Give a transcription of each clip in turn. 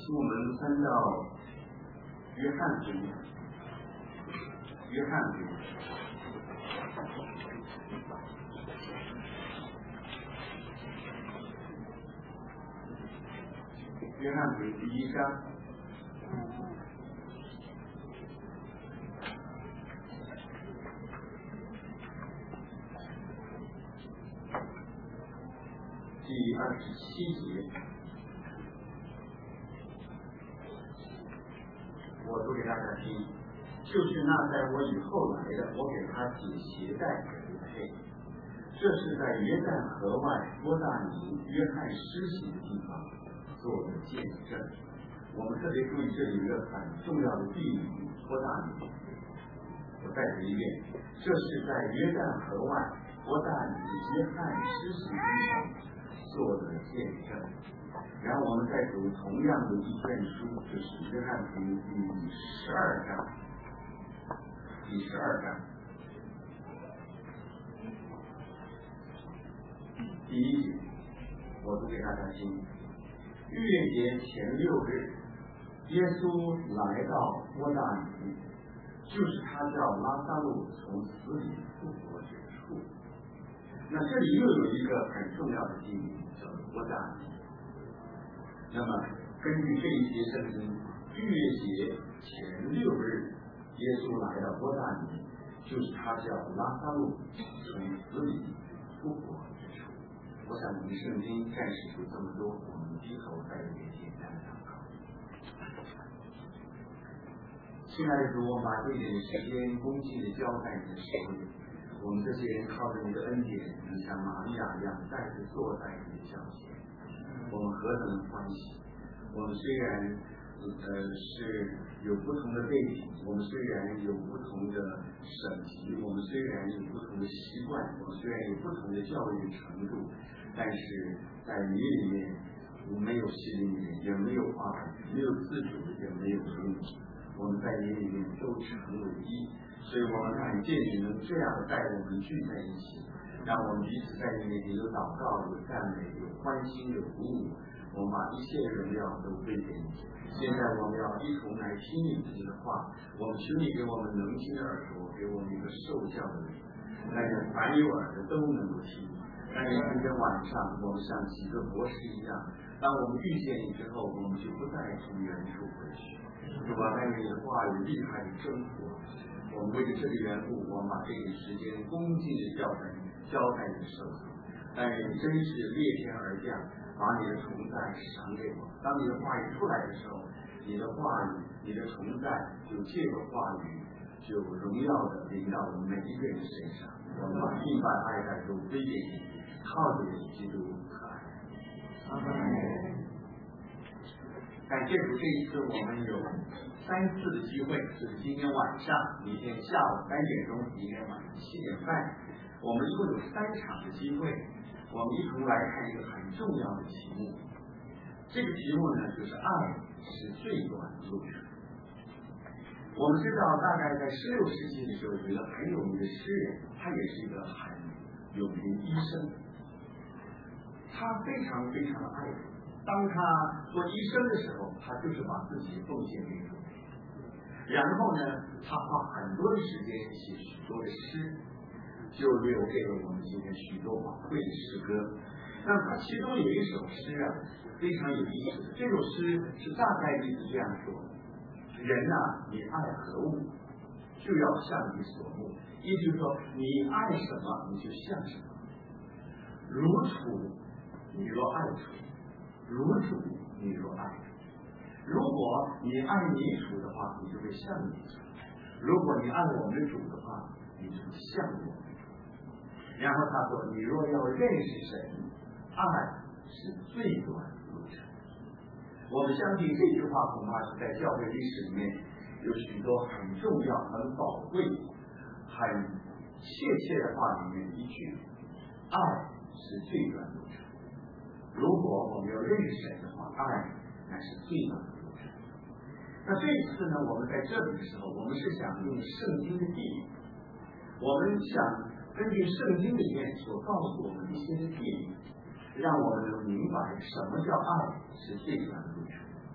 请我们翻到约翰福音，约翰福音第1章。第27节，我读给大家听，就是那在我以后来的，我给他解鞋带给配。这是在约旦河外伯大尼约翰施洗的地方做的见证。我们特别注意这里有一个很重要的地名伯大尼。我再读一遍，这是在约旦河外伯大尼约翰施洗的地方做的见证。然后我们再读同样的一卷书，就是约翰福音第12章。第12章第1节，我读给大家听。逾越节前6日，耶稣来到伯大尼，就是他叫拉撒路从死里复活之处。那这里又有一个很重要的地名，叫伯大尼。那么根据这一节圣经，逾越节前6日，耶稣来到伯大尼，就是他叫拉撒路从死里复活之处。我想我们圣经暂时就这么多，我们低头再有点简单的祷告。亲爱的主，我把这一点时间恭敬的交在你的手里。我们这些人靠着你的恩典，能像玛利亚一样再次坐在你的脚前，我们何等的欢喜！我们虽然是有不同的背景，我们虽然有不同的省级，我们虽然有不同的习惯，我们虽然有不同的教育程度，但是在你里面，我没有心里面，也没有话语，没有自主，也没有荣誉。我们在你里面都成为一，所以我们感谢你能这样带我们聚在一起，让我们彼此在你面前有祷告，有赞美，有欢欣，有鼓舞。我们把一切荣耀都归给你。现在我们要一同来听你自己的话，我们求你给我们能听的耳朵，给我们一个受教的灵，让人凡有耳的都能够听。让人今天晚上我们像几个博士一样，当我们遇见你之后，我们就不再从原处回去。主啊，让你的话有厉害的征服。我们为了这个缘故，我们把这个时间恭敬的交在你的手中。但愿你真是裂天而降，把你的同在赏给我。当你的话语出来的时候，你的话语，你的同在就借着话语，就荣耀的临到我们每一个人身上。我们把敬拜爱戴都归给你，靠着基督可爱。阿门。感谢主，这一次我们有3次的机会，就是今天晚上、明天下午3点钟、明天晚上7点半，我们一共有3场的机会，我们一同来看一个很重要的题目。这个题目呢，就是爱是最短的路程。我们知道，大概在16世纪的时候，有一个很有名的诗人，他也是一个很有名的医生，他非常非常的爱主。当他做医生的时候，他就是把自己奉献给主。然后呢，他花很多的时间写许多的诗，就留给了我们今天许多宝贵的诗歌。那他其中有一首诗啊，非常有意思。这首诗是大概意思这样说：人啊，你爱何物，就要向你所慕。意思就是说，你爱什么，你就像什么。如土，你若爱土；如主，你若爱主。如果你爱你主的话，你就会像你主；如果你爱我们主的话，你就像我们主。然后他说，你若要认识神，爱是最短的路程。我们相信这句话恐怕是在教会历史里面有许多很重要、很宝贵、很切切的话里面一句：爱是最短的路程。如果我们要认识神的话，爱乃是最短的路程。那这一次呢，我们在这里的时候，我们是想用圣经的地理，我们想根据圣经里面所告诉我们一些的地理，让我们能明白什么叫爱是最短的路程。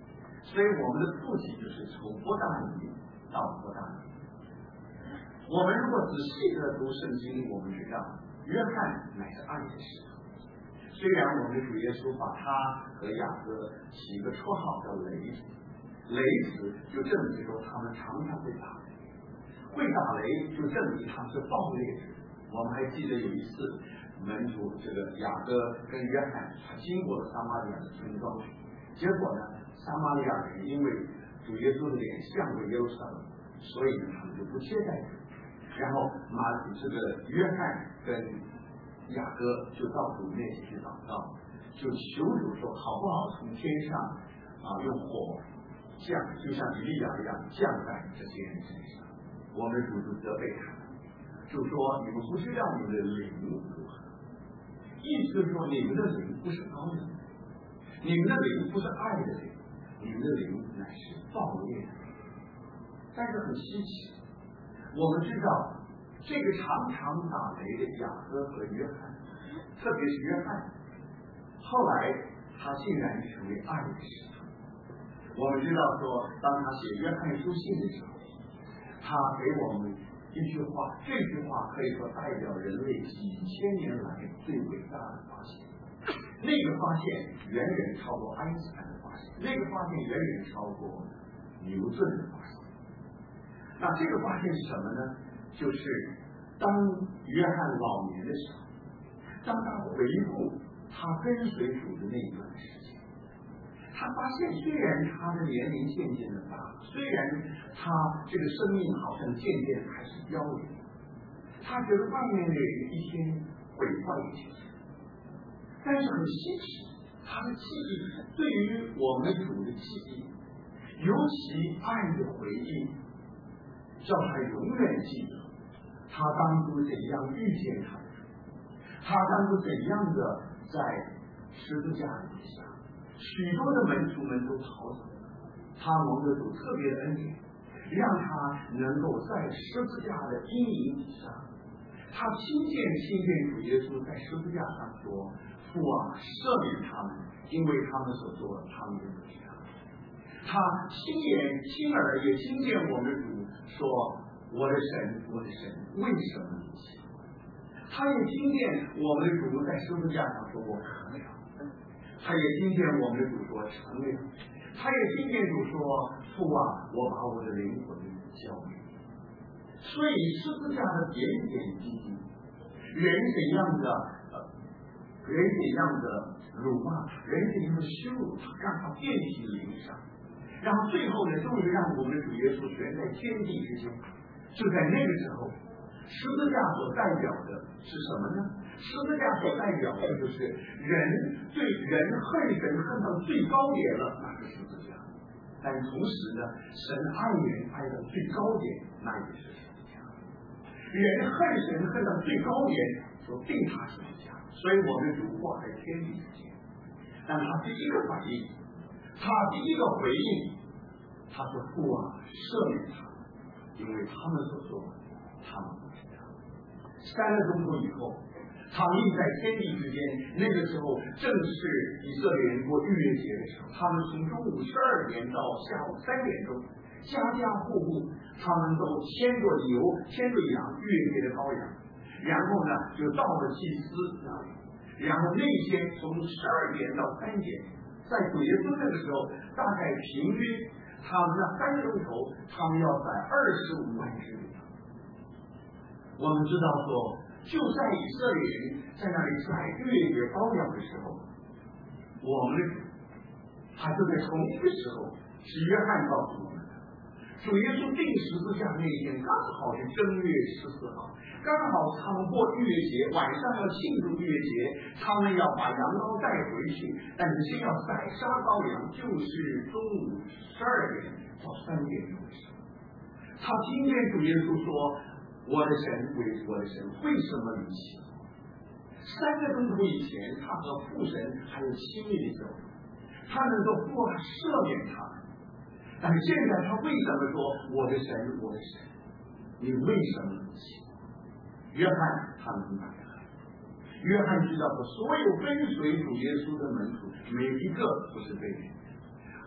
所以我们的父亲就是从伯大尼到伯大尼。我们如果仔细的读圣经，我们知道约翰乃是爱的使徒。虽然我们的主耶稣把他和雅各起一个绰号叫雷子，雷子就证明说他们常常会打雷，会打雷就证明他们是暴烈的。我们还记得有一次门徒这个雅各跟约翰他经过了撒玛利亚的村庄，结果呢撒玛利亚人因为主耶稣的脸像过耶路撒冷，所以呢他们就不接待主。然后这个约翰跟雅各就到主面前去祷告，就求主说好不好从天上用火降，就像以利亚一样降在这些人身上。我们主就责备他们，就说你们不知道你们的灵如何，意思是说你们的灵不是高的，你们的灵不是爱的灵，你们的灵乃是暴烈的灵。但是很稀奇，我们知道这个常常打雷的雅各和约翰，特别是约翰，后来他竟然成为爱的使徒。我们知道说，当他写约翰书信的时候，他给我们一句话，这句话可以说代表人类几千年来最伟大的发现。那个发现远远超过爱因斯坦的发现，那个发现远远超过牛顿的发现。那这个发现是什么呢？就是当约翰老年的时候，当他回顾他跟随主的那一段时间，他发现虽然他的年龄渐渐的大，虽然他这个生命好像渐渐开始凋零，他觉得外面的人一天毁坏一天，但是很稀奇，他的记忆对于我们主的记忆，尤其爱的回忆，叫他永远记得他当初怎样遇见他的主，他当初怎样的在十字架底下，许多的门徒们都逃走了，他蒙着主特别的恩典，让他能够在十字架的阴影底下，他亲见主耶稣在十字架上说，父啊，赦免他们，因为他们所做的他们不知道。他亲耳也听见我们主说，我的神，我的神，为什么你弃我？他也听见我们的主在十字架上说，我渴了。他也听见我们的主说成了。他也听见主说，父啊，我把我的灵魂交给你。所以十字架的点点滴滴，人怎样的辱骂，人怎样的羞辱他，让他遍体鳞伤，然后最后呢，终于让我们的主耶稣悬在天地之间。就在那个时候，十字架所代表的是什么呢？十字架所代表的就是人对人恨神恨到最高点了，那是十字架。但同时呢，神爱人爱到最高点，那也是十字架。人恨神恨到最高点，所定他十字架。所以我们主挂在天地之间。但他第一个反应，他第一个回应，他说父啊，赦免他们，因为他们所做的他们不知道。3个钟头以后，他立在天地之间，那个时候正是以色列人过逾越节的时候，他们从中午12点到下午3点钟，家家户户他们都牵着牛牵着羊，逾越节的羔羊，然后呢就到了祭司那里，然后那天从12点到3点，在主耶稣那个时候，大概平均他们那3个钟头，他们要宰25万只牛。我们知道说，就在以色列人在那里宰逾越节羔羊的时候，我们他就在同一个时候，是约翰告诉我们的，主耶稣钉十字架那一天刚好是正月14号，刚好他们过逾越节，晚上要庆祝逾越节，他们要把羊羔带回去，但是先要宰杀羔羊，就是中午12点到3点钟的时候，他听见主耶稣说，我的神，我的神，为什么离弃我？3个钟头以前，他和父神还有亲密的交流，他能够父啊赦免他们。但是现在他为什么说我的神，我的神，你为什么离弃我？约翰他明白了，约翰知道说，所有跟随主耶稣的门徒，每一个不是被人，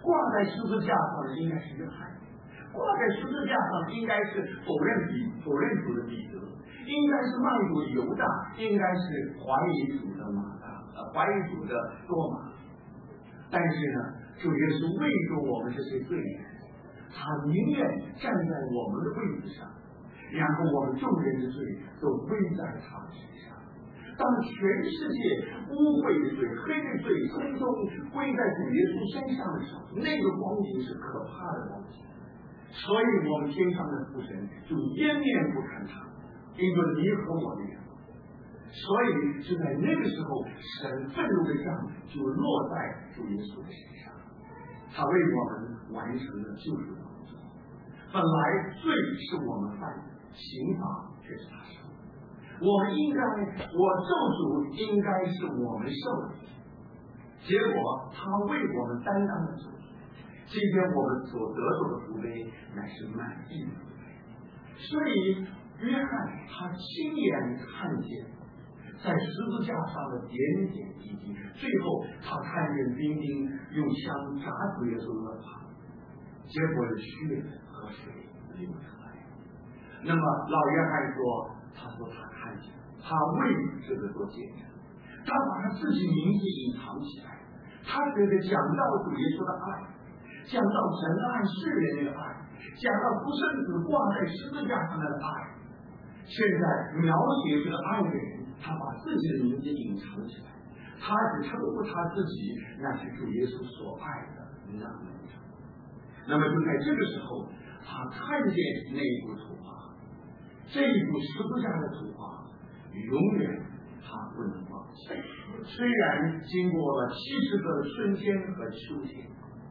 挂在十字架上的应该是约翰，挂在十字架上应该是否认主的彼得，应该是卖主的犹大，应该是怀疑主的怀疑主的多马。但是呢，主耶稣为着我们这些罪人，他宁愿站在我们的位置上，然后我们众人的罪都归在他的身上。当全世界污秽的罪、黑的罪通通归在主耶稣身上的时候，那个光景是可怕的光景。所以我们天上的父神就湮灭不看他，因为你和我的缘故。所以就在那个时候，神愤怒的杖就落在主耶稣的身上，他为我们完成了救赎工作。本来罪是我们犯的，刑罚却是他受的。我们应该，受赎应该是我们受的，结果他为我们担当了救赎。今天我们所得到的福杯乃是满意的福杯。所以约翰他亲眼看见在十字架上的点点滴滴，最后他看见兵丁用枪扎主耶稣的耳旁，结果是血和水流出来。那么老约翰说，他看见，他为这个做见证，他把他自己名字隐藏起来，他觉得讲到主耶稣的爱，讲到神爱世人的爱，讲到独生子挂在十字架上的爱，现在描写这个爱的人，他把自己的名字隐藏起来，他只称呼他自己那是主耶稣所爱的那门徒。那么就在这个时候，他看见那一幅图画，这一幅十字架的图画永远他不能忘记。虽然经过了70个春天和秋天，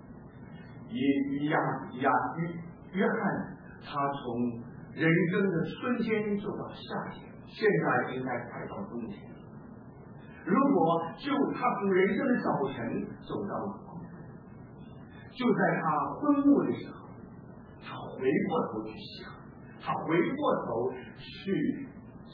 约翰他从人生的春天走到夏天，现在应该快到冬天了。如果就他从人生的早晨走到了黄昏，就在他昏暮的时候，他回过头去想，他回过头去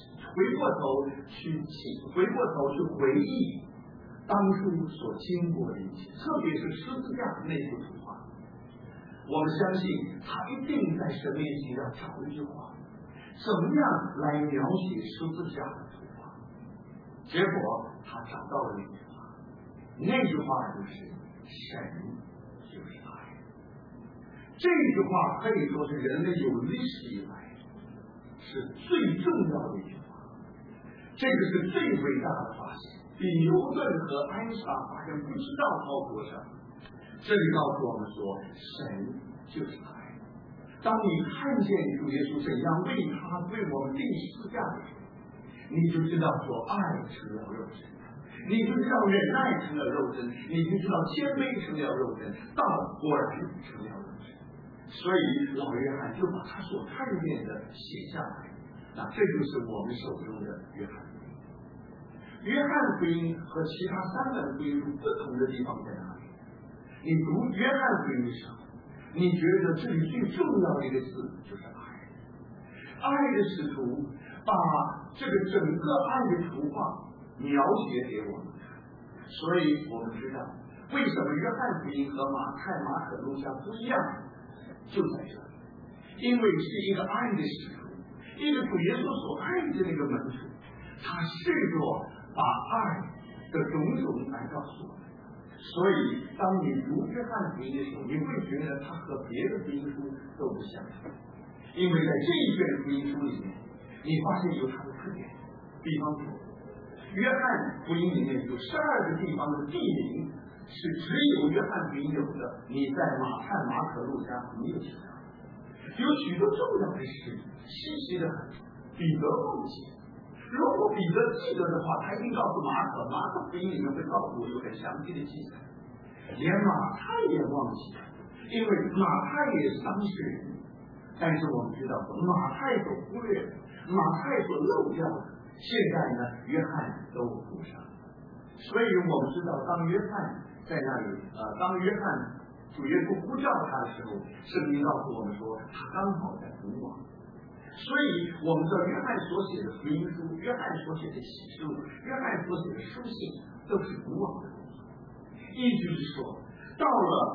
回忆当初所经过的一切，特别是十字架的那幅图画。我们相信他一定在神面前要找一句话，怎么样来描写十字架的图画。结果他找到了一句话，那句话就是神就是爱。这句话可以说是人类有历史以来是最重要的一句话，这个是最伟大的发现，比牛顿和爱因斯坦发现不知道高多少。这里告诉我们说，神就是爱。当你看见主耶稣怎样为我们定十字架的时候，你就知道说爱成了肉身，你就知道忍耐成了肉身，你就知道谦卑成了肉身，道果然成了肉身。所以老约翰就把他所看见的写下来，那这就是我们手中的约翰福音。约翰福音和其他3本福音不同的地方在哪里？你读约翰福音的时候，你觉得这里最重要的一个字就是爱。爱的使徒把这个整个爱的图画描写给我们看，所以我们知道为什么约翰福音和马太、马可、路加不一样，就在这里，因为是一个爱的使徒，一个主耶稣所爱的那个门徒，他试着把爱的种种来告诉我们。所以当你读约翰福音的时候，你会觉得它和别的福音书都不相同，因为在这一卷福音书里面，你发现有它的特点。比方说约翰福音里面有12个地方的地名是只有约翰福音有的，你在马太、马可、路加没有其他的。有许多重要的事稀奇的很，彼得忘记。如果彼得记得的话，他一定告诉马可福音里面会告诉我有很详细的记载。连马太也忘记了，因为马太也是当事人。但是我们知道马太所忽略的，马太所漏掉的，现在呢约翰都补上。所以我们知道当约翰在那里当约翰主耶稣呼叫他的时候，圣经告诉我们说他刚好在古往。所以我们知道约翰所写的福音书，约翰所写的启示录，约翰所写的书信都是古往的工作。意思是说，到了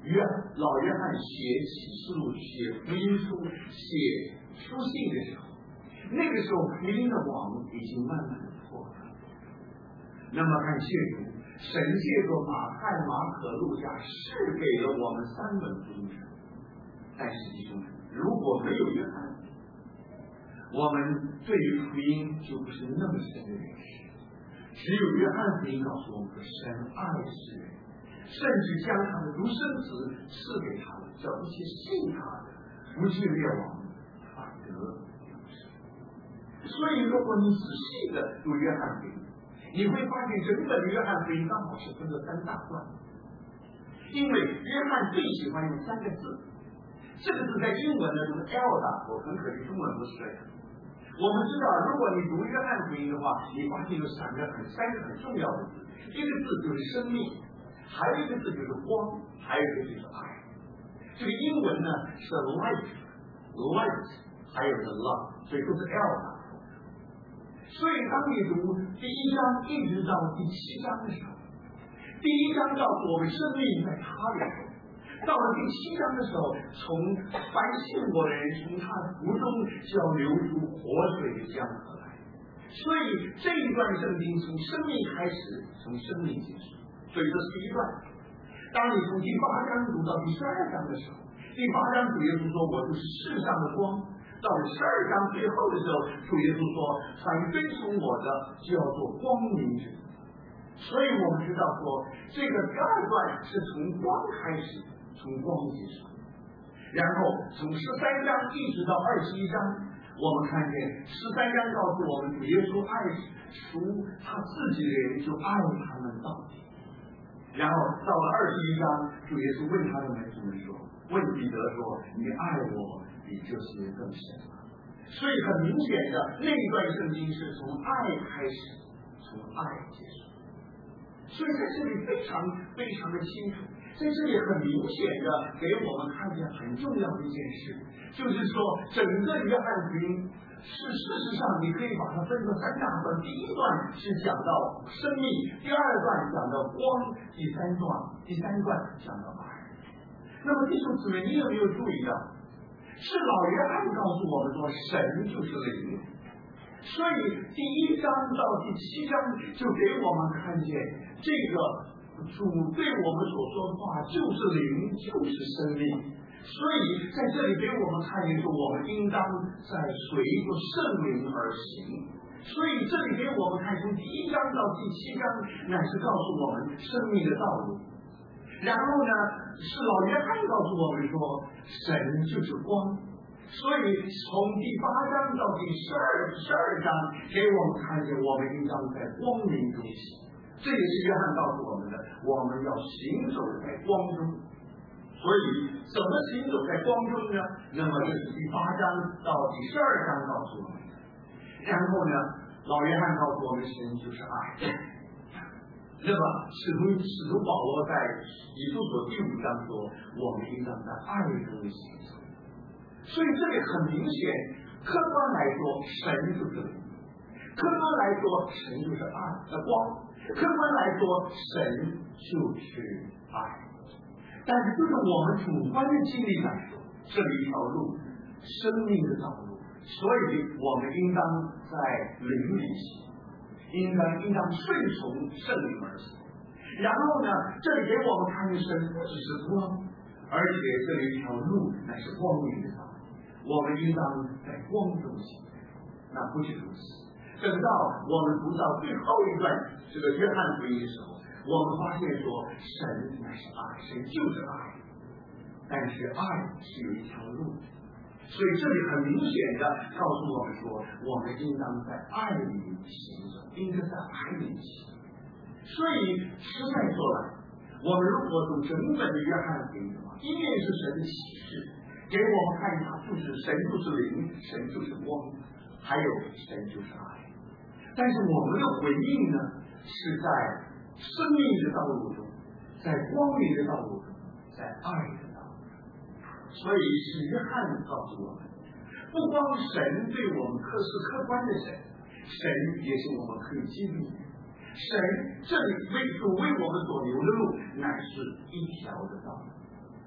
老约翰写启示录、写福音书、写书信的时候，那个时候福音的网已经慢慢的破了。那么感谢主，神借着马太、马可、路加是给了我们3本福音书，但实际中如果没有约翰，我们对于福音就不是那么深的认识。只有约翰福音告诉我们说，神爱世人，甚至将他的独生子赐给他们，叫一切信他的不至灭亡，反得永生。所以如果你仔细的读约翰福音，你会发现整本约翰福音刚好是分了3大段，因为约翰最喜欢用3个字，这个字在英文呢就是 elder， 很可惜中文不是这样。我们知道，如果你读约翰福音的话，你发现有3个很重要的字，一个字就是生命，还有一个字就是光，还有一个就是爱。这个英文呢是 light， 还有个 love， 所以都是 elder。所以当你读第1章一直到第7章的时候，第1章告诉我们生命在他里头，到了第7章的时候，从凡信我的人从他腹中就要流出活水的江河来。所以这一段圣经从生命开始，从生命结束，所以这是一段。当你从第8章读到第12章的时候，第8章主耶稣说我就是世上的光，到了12章最后的时候，主耶稣说凡跟从我的就要做光明者。所以我们知道说这个第2段是从光开始，从光结束，然后从13章一直到21章，我们看见13章告诉我们主耶稣爱属他自己的人，就爱他们到底。然后到了21章，主耶稣问他的门徒们说，问彼得说，你爱我比这些更深吗？所以很明显的那一段圣经是从爱开始，从爱结束。所以在这里非常的清楚，在这里很明显的给我们看见很重要的一件事，就是说整个约翰福音是事实上你可以把它分成3大段，第1段是讲到生命，第2段讲到光，第三段讲到爱。那么弟兄姊妹，你有没有注意到，是老约翰告诉我们说神就是灵，所以第1章到第7章就给我们看见这个主对我们所说的话就是灵，就是生命。所以在这里给我们看见说我们应当在随着圣灵而行。所以这里给我们看从第1章到第7章乃是告诉我们生命的道路。然后呢，是老约翰告诉我们说神就是光。所以从第8章到第12章给我们看见我们应当在光明中行。这也是约翰告诉我们的，我们要行走在光中。所以怎么行走在光中呢？那么这是第8章到第12章告诉我们的。然后呢，老约翰告诉我们神就是爱。那么使徒保罗在以弗所第5章说，我们应当在爱中行走。所以这里很明显，客观来说神就是灵，客观来说神就是爱的光，客观来说神就是爱。但是对于我们主观的经历来说，这里一条路，生命的道路，所以我们应当在灵里行，应当顺从圣灵而行。然后呢，这里给我们看见神不只是光，而且这里一条路乃是光明的道路，我们应当在光中行。那不是如此，等到我们读到最后一段这个约翰福音的时候，我们发现说神乃是爱，神就是爱，但是爱是有一条路的。所以这里很明显的告诉我们说，我们应当在爱里行走，应该在爱里行。所以实在说来，我们如果读整本的约翰福音的话，一面是神的启示，给我们看他就是神就是灵，神就是光，还有神就是爱。但是我们的回应呢，是在生命的道路中，在光明的道路中，在爱的道路中。所以是约翰告诉我们，不光神对我们是客观的神，神也是我们可以经历的。神这里为我们所留的路，乃是一条的道路。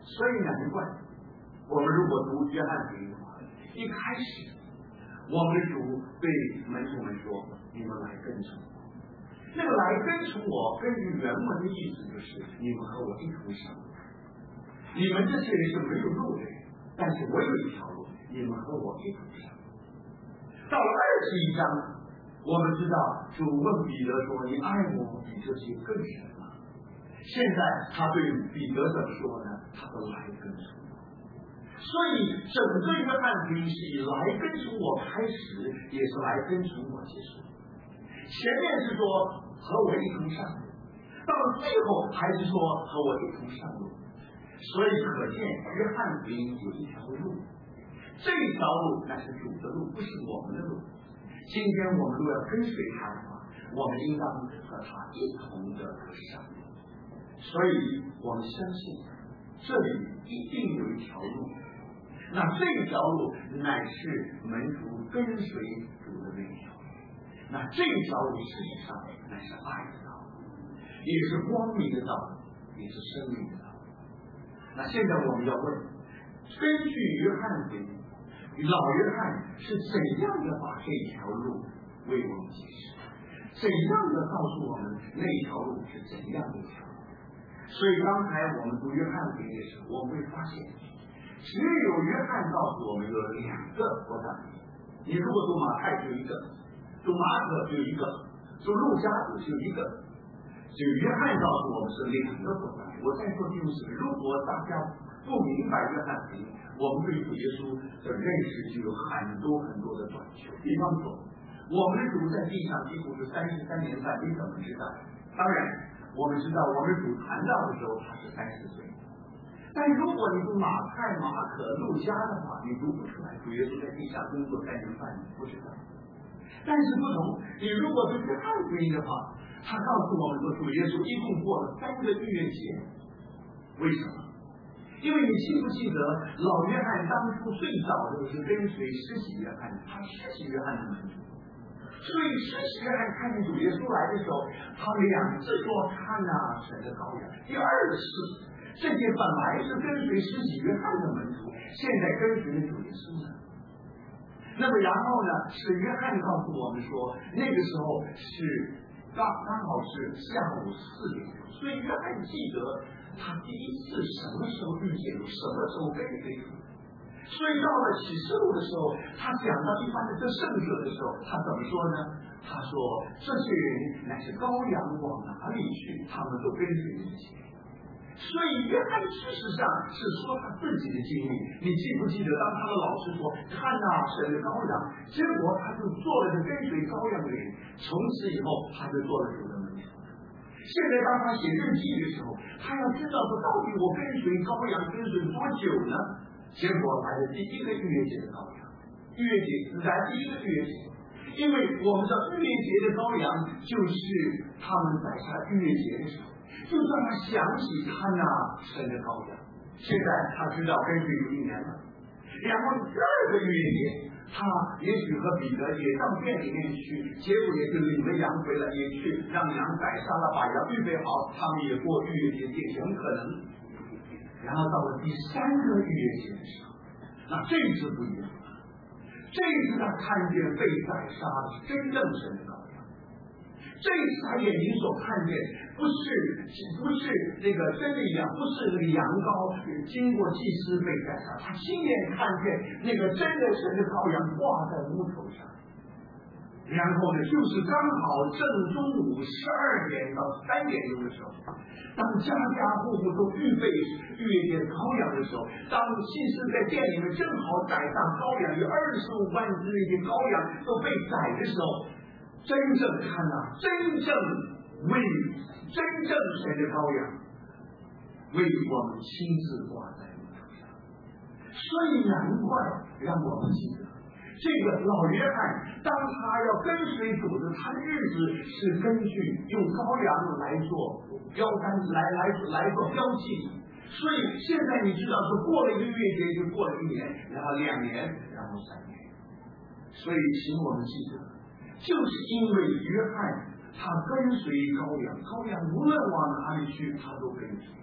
所以难怪我们如果读约翰福音的话，一开始我们的主对门徒们说：“你们来跟从我。”那个来跟从我，根据原文的意思就是你们和我一同上路。你们这些人是没有路的人，但是我有一条路，你们和我一同上路。到了21章，我们知道主问彼得说：“你爱我比这些更深吗？”现在他对彼得怎么说呢？他说：“来跟从我。”所以整个约翰福音是以来跟从我开始，也是来跟从我结束。前面是说和我一同上路，到了最后还是说和我一同上路。所以可见约翰福音有一条路，这条路乃是主的路，不是我们的路。今天我们如果要跟随他的话，我们应当和他一同的上路。所以我们相信这里一定有一条路，那这条路乃是门徒跟随主的那条路。那这条路事实上乃是爱的道路，也是光明的道路，也是生命的道路。那现在我们要问，根据约翰福音，老约翰是怎样的把这条路为我们解释，怎样的告诉我们那条路是怎样的一条路？所以刚才我们读约翰福音的时候，我们会发现，只有约翰告诉我们有两个国家。你如果读马太就一个，读马可就一个，读路加只有一个，只有约翰告诉我们是两个国家。我再说就是，如果大家不明白约翰福音，我们对主耶稣的认识就有很多很多的短缺。比方说，我们的主在地上几乎是33年半，你怎么知道？当然，我们知道我们主传道的时候他是30岁。但如果你读马太、马可、路加的话，你读不出来主耶稣在地下工作3年半，你不知道。但是不同，你如果是约翰福音的话，他告诉我们说，主耶稣一共过了3个逾越节。为什么？因为你记不记得老约翰当初最早的是跟随施洗约翰，他施洗约翰的门徒。所以施洗约翰看见主耶稣来的时候，他2次说看啊，神的羔羊。第2次，这些本来是跟随施洗约翰的门徒，现在跟随了主耶稣了。那么然后呢，是约翰告诉我们说，那个时候是刚好是下午4点，所以约翰记得他第一次什么时候遇见主，什么时候跟随主。所以到了启示录的时候，他讲到一般的这圣者的时候，他怎么说呢？他说这些人乃是羔羊往哪里去，他们都跟随这些人。所以约翰事实上是说他自己的经历。你记不记得当他的老师说看啊，神的羔羊，结果他就做了个跟随羔羊的人，从此以后他就做了主的门徒。现在当他写日记的时候，他要知道说到底我跟随羔羊跟随多久呢？结果来了第1个逾越节的羔羊，逾越节是在第1个逾越节，因为我们知道逾越节的羔羊就是他们在下逾越节的时候，就让他想起看啊神的羔羊。现在他知道跟随主1年了，然后第2个逾越节，他也许和彼得也到店里面去，结果也是领了羊回来，也去让羊宰杀了，把羊预备好，他们也过逾越节，也很可能。然后到了第3个逾越节的时候，那这一次不一样了，这一次他看见被宰杀的是真正神的羔羊。这一次他眼睛所看见不是那个真的羊，不是那个羊羔经过祭司被宰杀，他亲眼看见那个真的神的羔羊挂在木头上。然后呢，就是刚好正中午12点到3点钟的时候，当家家户户都预备逾越节羔羊的时候，当祭司在店里面正好宰杀羔羊，有25万只那些羔羊都被宰的时候，真正看啊，真正神的羔羊为我们亲自挂在木头上。所以难怪让我们记得这个老约翰，当他要跟随主的，他的日子是根据用羔羊来做标杆，来做标记。所以现在你知道是过了1个逾越节就过了1年，然后2年，然后3年。所以请我们记得，就是因为约翰他跟随羔羊，羔羊无论往哪里去他都跟随。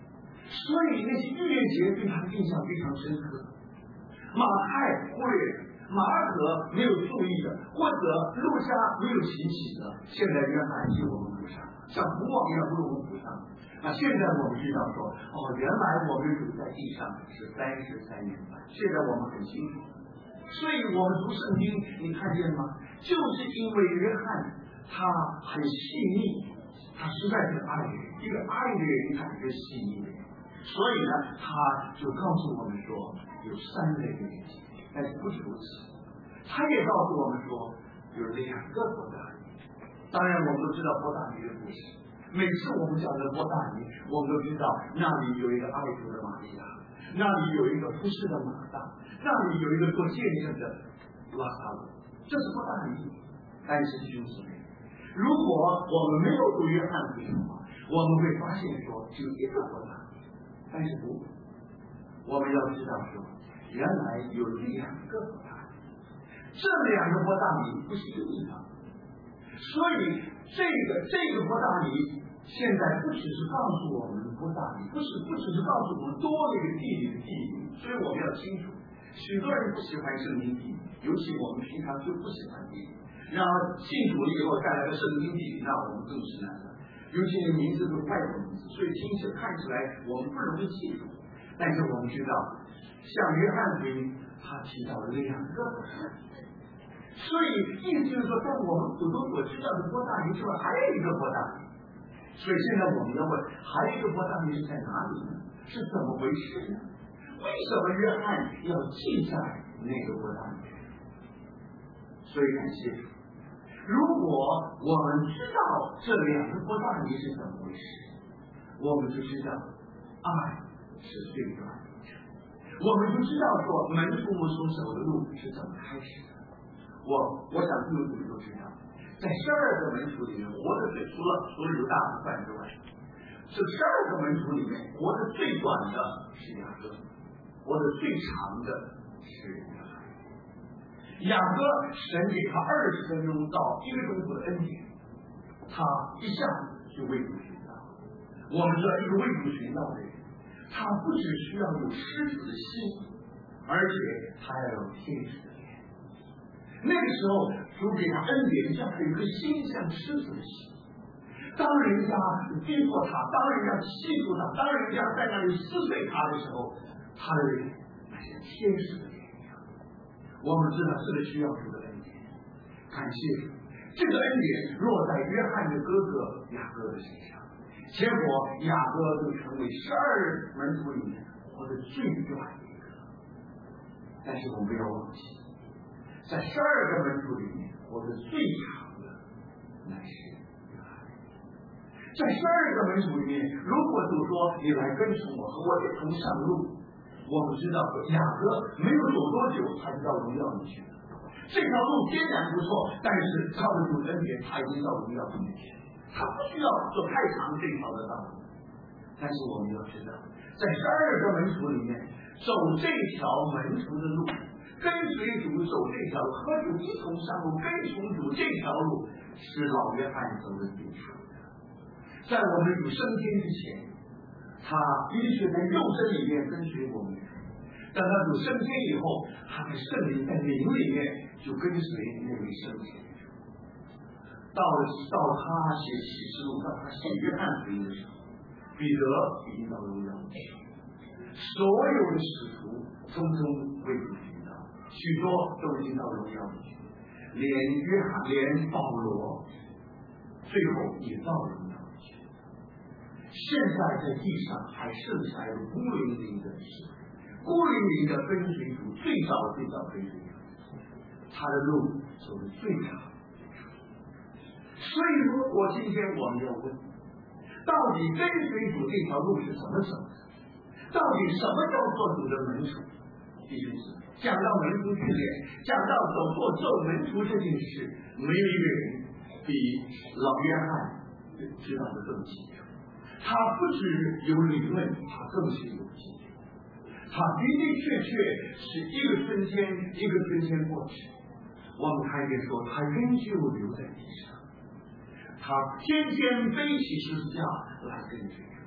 所以那些逾越节对他的印象非常深刻。马太忽略了，马可没有注意的，或者路加没有提起的，现在约翰替我们补上，像古往一样为我们补上。现在我们知道说，原来我们主在地上是33年半，现在我们很清楚。所以我们读圣经，你看见吗？就是因为约翰他很细腻，他实在是爱人，一个爱的人感觉细腻的人，所以呢，他就告诉我们说有3类的人，但是不止如此，他也告诉我们说有2个伯大尼。当然，我们都知道伯大尼的故事。每次我们讲的伯大尼，我们都知道那里有一个爱主的玛利亚，那里有一个服侍的马大，那里有一个做见证的拉撒路，这是伯大尼。但是弟兄姊妹，如果我们没有读约翰福音的话，我们会发现说只有一个伯大尼。但是不，我们要知道说，原来有2个伯大尼，这2个伯大尼不是一个地方。所以这个伯大尼现在不只是告诉我们伯大尼，不只是告诉我们多了一个地理的地理，所以我们要清楚，许多人不喜欢圣经地理，尤其我们平常就不喜欢地理，然后信主了以后再来个圣经地理，那我们更是难了。尤其名字都是外国名字，所以听起来看起来我们不容易记住。但是我们知道，像约翰福音，他提到了2个伯大尼。所以意思就是说，在我们普通所知道的伯大尼之外，还有一个伯大尼。所以现在我们要问，还有一个伯大尼是在哪里呢？是怎么回事呢？为什么约翰要记载那个伯大尼？所以感谢主，如果我们知道这2个伯大尼是怎么回事，我们就知道爱是最短的，我们就知道说门徒们所走的路是怎么开始的。我想弟兄姊妹都知道，在12个门徒里面活得最除了犹大不算之外，这12个门徒里面活得最短的是雅各，活得最长的是约翰。雅各神给他20分钟到1个钟头的恩典，他一下子就为主寻道。我们知道一个为主寻道的人，他不只需要有狮子的心，而且他要有天使的脸。那个时候主给他恩典，像有一颗心像狮子的心。当人家逼迫他，当人家欺负他，当人家在那里撕碎他的时候，他的脸那像天使的脸一样。我们知道这个需要主的恩典，感谢主。这个恩典落在约翰的哥哥雅各的身上，结果雅各就成为12门徒里面活得最短的一个。但是我们不要忘记，在12个门徒里面活得最长的乃是约翰。在12个门徒里面，如果主说你来跟从我，和我一同上路，我们知道雅各没有走多久才到荣耀里去。这条路艰难不错，但是靠着主恩典，他已经到荣耀里面去。他不需要走太长这条的道路。但是我们要知道，在12个门徒里面，走这条门徒的路，跟随主走这条路，和主一同上路，跟从主这条路，是老约翰走的最长的。在我们主升天之前，他的确在肉身里面跟随我们。当他主升天以后，他的圣灵在灵里面就跟随那位升天主。到他写启示录，到他写约翰福音的时候，彼得已经到荣耀里去，所有的使徒通通为主寻道，许多都已经到荣耀里去，连约翰连保罗最后也到荣耀里去。现在在地上还剩下一个孤零零的使徒，孤零零的跟随主，最早跟随主，他的路走得最长。所以如果今天我们要问，到底跟随主这条路是怎么走的？到底什么叫做主的门徒？弟兄姊妹，讲到门徒训练，讲到做门徒这件事，没有一个人比老约翰知道的更清楚。他不只有理论，他更是有经验。他的的确是一个春天一个春天过去，我们看见说他仍旧留在地上，他天天背起十字架来跟随主，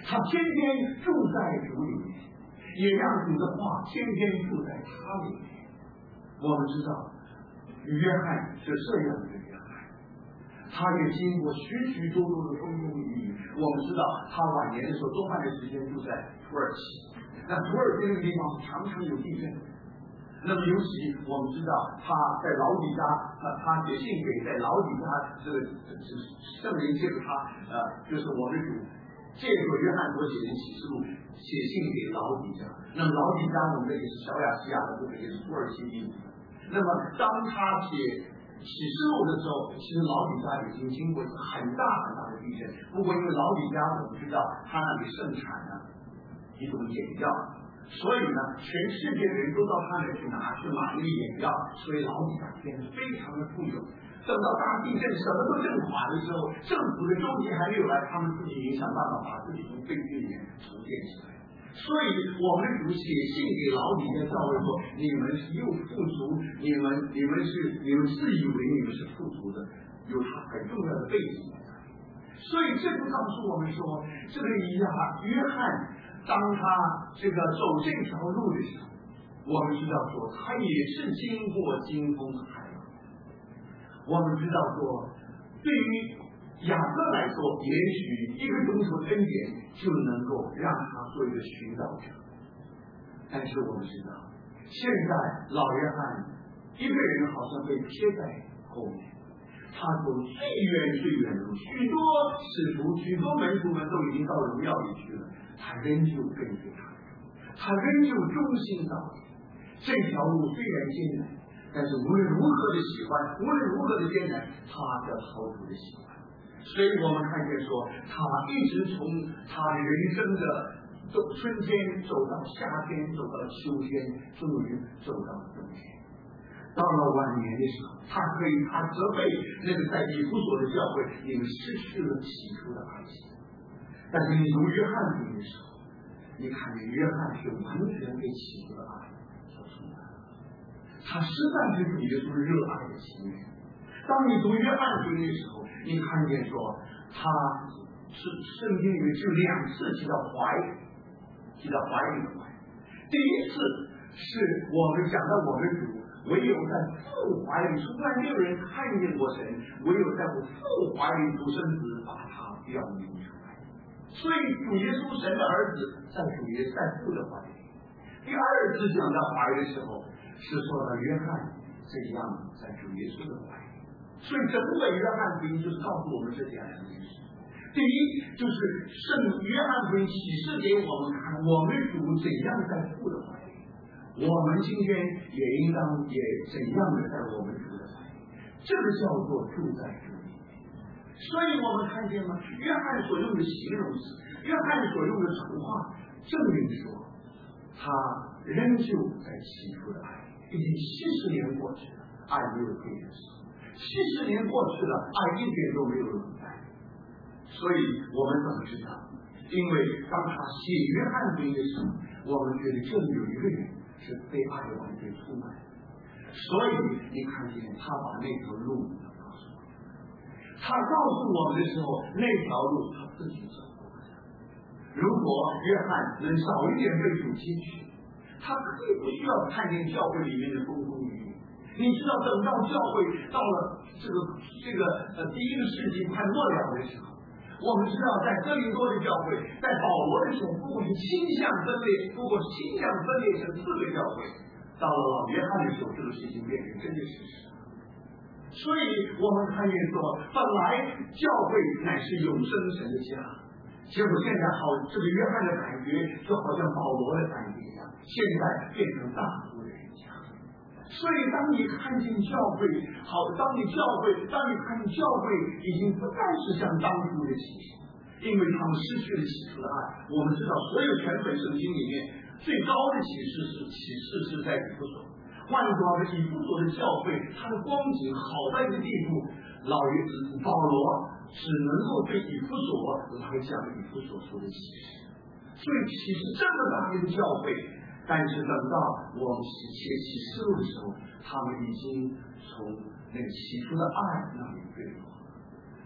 他天天住在主里面，也让主的话天天住在他里面。我们知道约翰是这样的约翰，他也经过许许多多的风风雨雨。我们知道他晚年的时候多半的时间住在土耳其，那土耳其那个地方常常有地震。那么尤其我们知道他在老底家，他写信给在老底家这个圣灵借着他就是我们主借着约翰所写的启示录写信给老底家。那么老底家我们这也是小亚细亚的部分，也是土耳其地。那么当他写启示录的时候，其实老底家已经经过一个很大很大的地震。不过因为老底家我们知道他那里盛产一种眼药，所以呢，全世界的人都到他那去拿去买那个眼药，所以老底家变得非常的富有。等到大地震什么都震垮的时候，政府的中介还没有来，他们自己也想办法把自己从废墟里面重建起来。所以我们主写信给老底家教会说，你们又富足，你们自以为你们是富足的，有他很重要的背景。所以这就告诉我们说，这个约翰当他这个走这条路的时候，我们知道说他也是经过惊风海浪。我们知道说，对于雅各来说，也许1个钟头的恩典就能够让他做一个寻道者。但是我们知道，现在老约翰一个人好像被撇在后面，他走最远的路，许多使徒、许多门徒们都已经到荣耀里去了，他仍旧跟随他仍旧忠心到底。这条路虽然艰难，但是无论如何的喜欢，无论如何的艰难，他的好主的喜欢。所以我们看见说，他一直从他人生的春天走到夏天，走到秋天，终于走到冬天。到了晚年的时候，他责备那个在以弗所的教会，你们失去了起初的爱心。但是你读约翰福音的时候，你看见约翰是完全被起初的爱所充满，他实在是主耶稣热爱的情人。当你读约翰福音的时候，你看见说他是圣经里面只2次提到怀里的怀。第一次是我们讲到我们主唯有在父怀里，从来没有人看见过神，唯有在我父怀里独生子把他表明出来。所以主耶稣神的儿子在父的怀里。第二次讲到怀的时候，是说到约翰这样在主耶稣的怀里。所以整个约翰福音就是告诉我们这2件事。第一，就是约翰福音启示给我们看，我们主怎样在父的怀里，我们今天也应当怎样的在我们主的怀里，这个叫做住在主里。所以我们看见吗？约翰所用的形容词，约翰所用的图画，证明说他仍旧在起初的爱。已经70年过去了，爱没有退的时候，70年过去了，爱一点都没有冷淡。所以我们怎么知道？因为当他写约翰福音的时候，我们觉得这里有一个人是被爱完全充满。所以你看见他把那条路告诉我们，他告诉我们的时候，那条路他自己走过的。如果约翰能少一点被主接取，他可以不需要看见教会里面的风风雨雨。你知道，等到教会到了这个第1个世纪快末了的时候，我们知道在哥林多的教会，在保罗的时候，不过是倾向分裂成4个教会。到了老约翰的时候，这个事情变成真的事实。所以我们看见说，本来教会乃是永生神的家，结果现在这个约翰的感觉就好像保罗的感觉一样，现在变成大多的人家。所以当你看见教会当你看见教会已经不再是像当初的启示，因为他们失去了起初的爱。我们知道所有全本圣经里面最高的启示是在以弗所。换句话说，以弗所的教会它的光景好在一个地步，保罗只能够对以弗所来讲以弗所说的启示。所以启示这么大一个教会，但是等到我们写启示录的时候，他们已经从那个起初的爱那里坠落。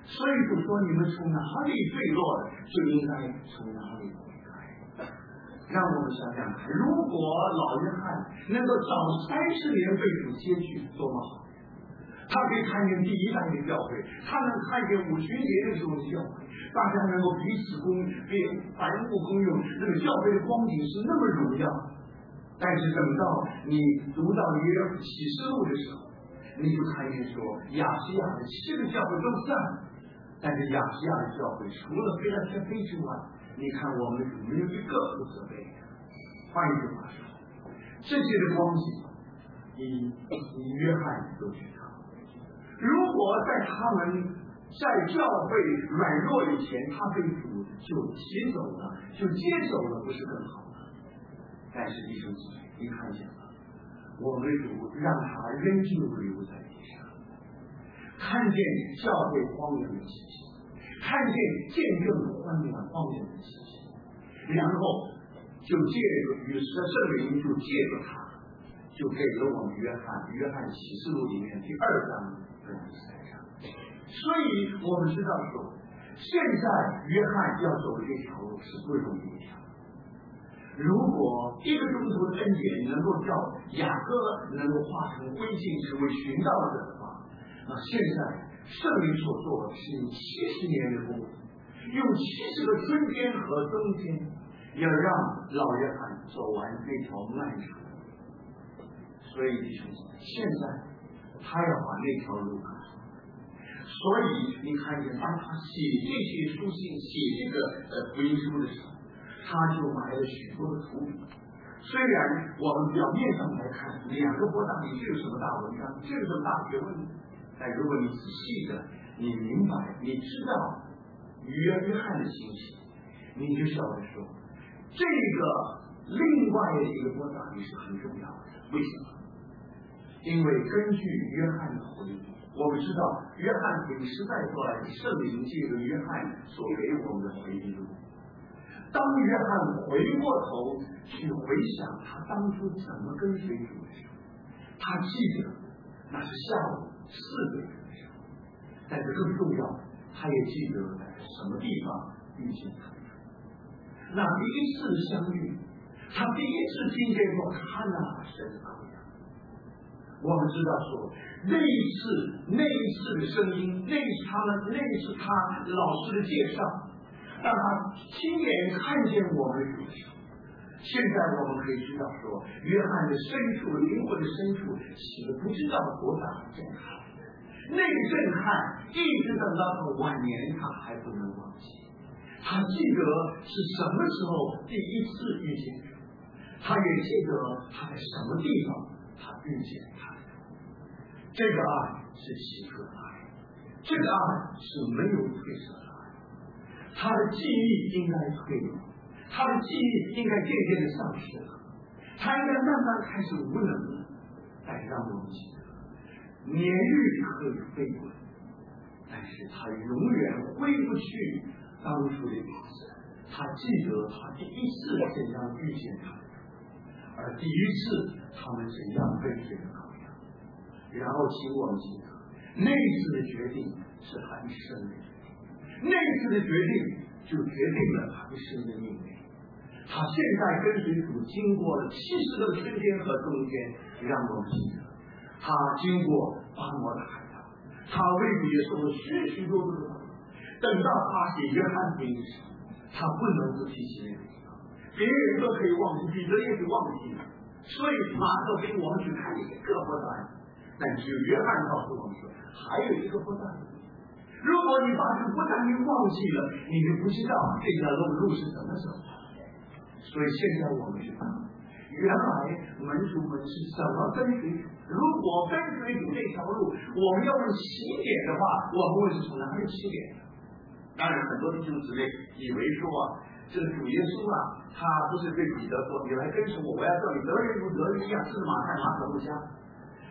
所以就说你们从哪里坠落的，就应该从哪里悔改。让我们想想看，如果老约翰能够早30年被主接去，多么好！他可以看见第一代的教会，他能看见五旬节的时候的教会，大家能够彼此凡物公用，这个教会的光景是那么荣耀。但是等到你读到约启示录的时候，你就看见说亚细亚的7个教会都在，但是亚细亚的教会除了腓拉铁非之外，你看我们主没有一个不责备的。换一句话说，这些的光景以约翰都知道。如果在他们在教会软弱以前，他被主就提走了，就接走了，不是更好吗？但是弟兄姊妹，你看见了，我们主让他仍旧留在地上，看见教会荒凉的气息，看见见证荒凉的气息，然后就借着与圣灵就借着他，就给了我们约翰启示录里面第2章和第3章。所以我们知道说，现在约翰要走的这条路是不容易的条路。如果1个钟头的恩典能够叫雅各能够化成灰烬，成为寻道者的话，那现在圣灵所做的是用70年的功夫，用70个春天和冬天，要让老约翰走完这条漫长的路。所以弟兄姊妹，现在他要把那条路告诉我们。所以你看见当他写这些书信，写这个福音书的时候，他就埋了许多的伏笔。虽然我们表面上来看2个波大里这有什么大文章，这有什么大学问，但如果你仔细的你明白，你知道约翰的心情，你就晓得说这个另外的一个波大里是很重要的。为什么？因为根据约翰的回忆，我们知道约翰回忆实在说来是圣灵借着约翰所给我们的回忆录。当约翰回过头去回想他当初怎么跟随主的时候，他记得那是下午4点的时候，但是更重要的，他也记得在什么地方遇见他。那第一次相遇，他第一次听见过他那神的羔羊。我们知道说，那一次的声音，那一次他老师的介绍，让他亲眼看见我们的主的时候，现在我们可以知道说，约翰的深处，灵魂的深处起了不知道多大的震撼。那个震撼一直等到他晚年，他还不能忘记。他记得是什么时候第一次遇见主，他也记得他在什么地方他遇见他。这个爱是奇特的爱，这个爱是没有褪色的爱。他的记忆应该退了，他的记忆应该渐渐的丧失了，他应该慢慢开始无能了。但是让我们记得，年日可以飞滚，但是他永远回不去当初的样子。他记得他第一次怎样遇见他，而第一次他们怎样跟随了。然后请我们记得，那一次的决定是他一生的决定，那一次的决定就决定了他一生的命运。他现在跟随主经过了70个春天和冬天，让我们记得，他经过巴摩的海岛，他为主也受了许许多多的苦。等到他写约翰福音的时候，他不能不提起那个地方，别人都可以忘记，彼得也许忘记了，所以马上给我们去看一个波大里。但只有约翰告诉我们说，还有一个波大里。如果你把这个波大里忘记了，你就不知道这条路是怎么走的。所以现在我们知道，原来门徒们是怎么跟随主。如果跟随主这条路，我们要问起点的话，我们问是从哪里起点的？当然，很多弟兄姊妹以为说这个主耶稣他不是对彼得说，你来跟随我，我要叫你得人如得鱼一样，是马可路加。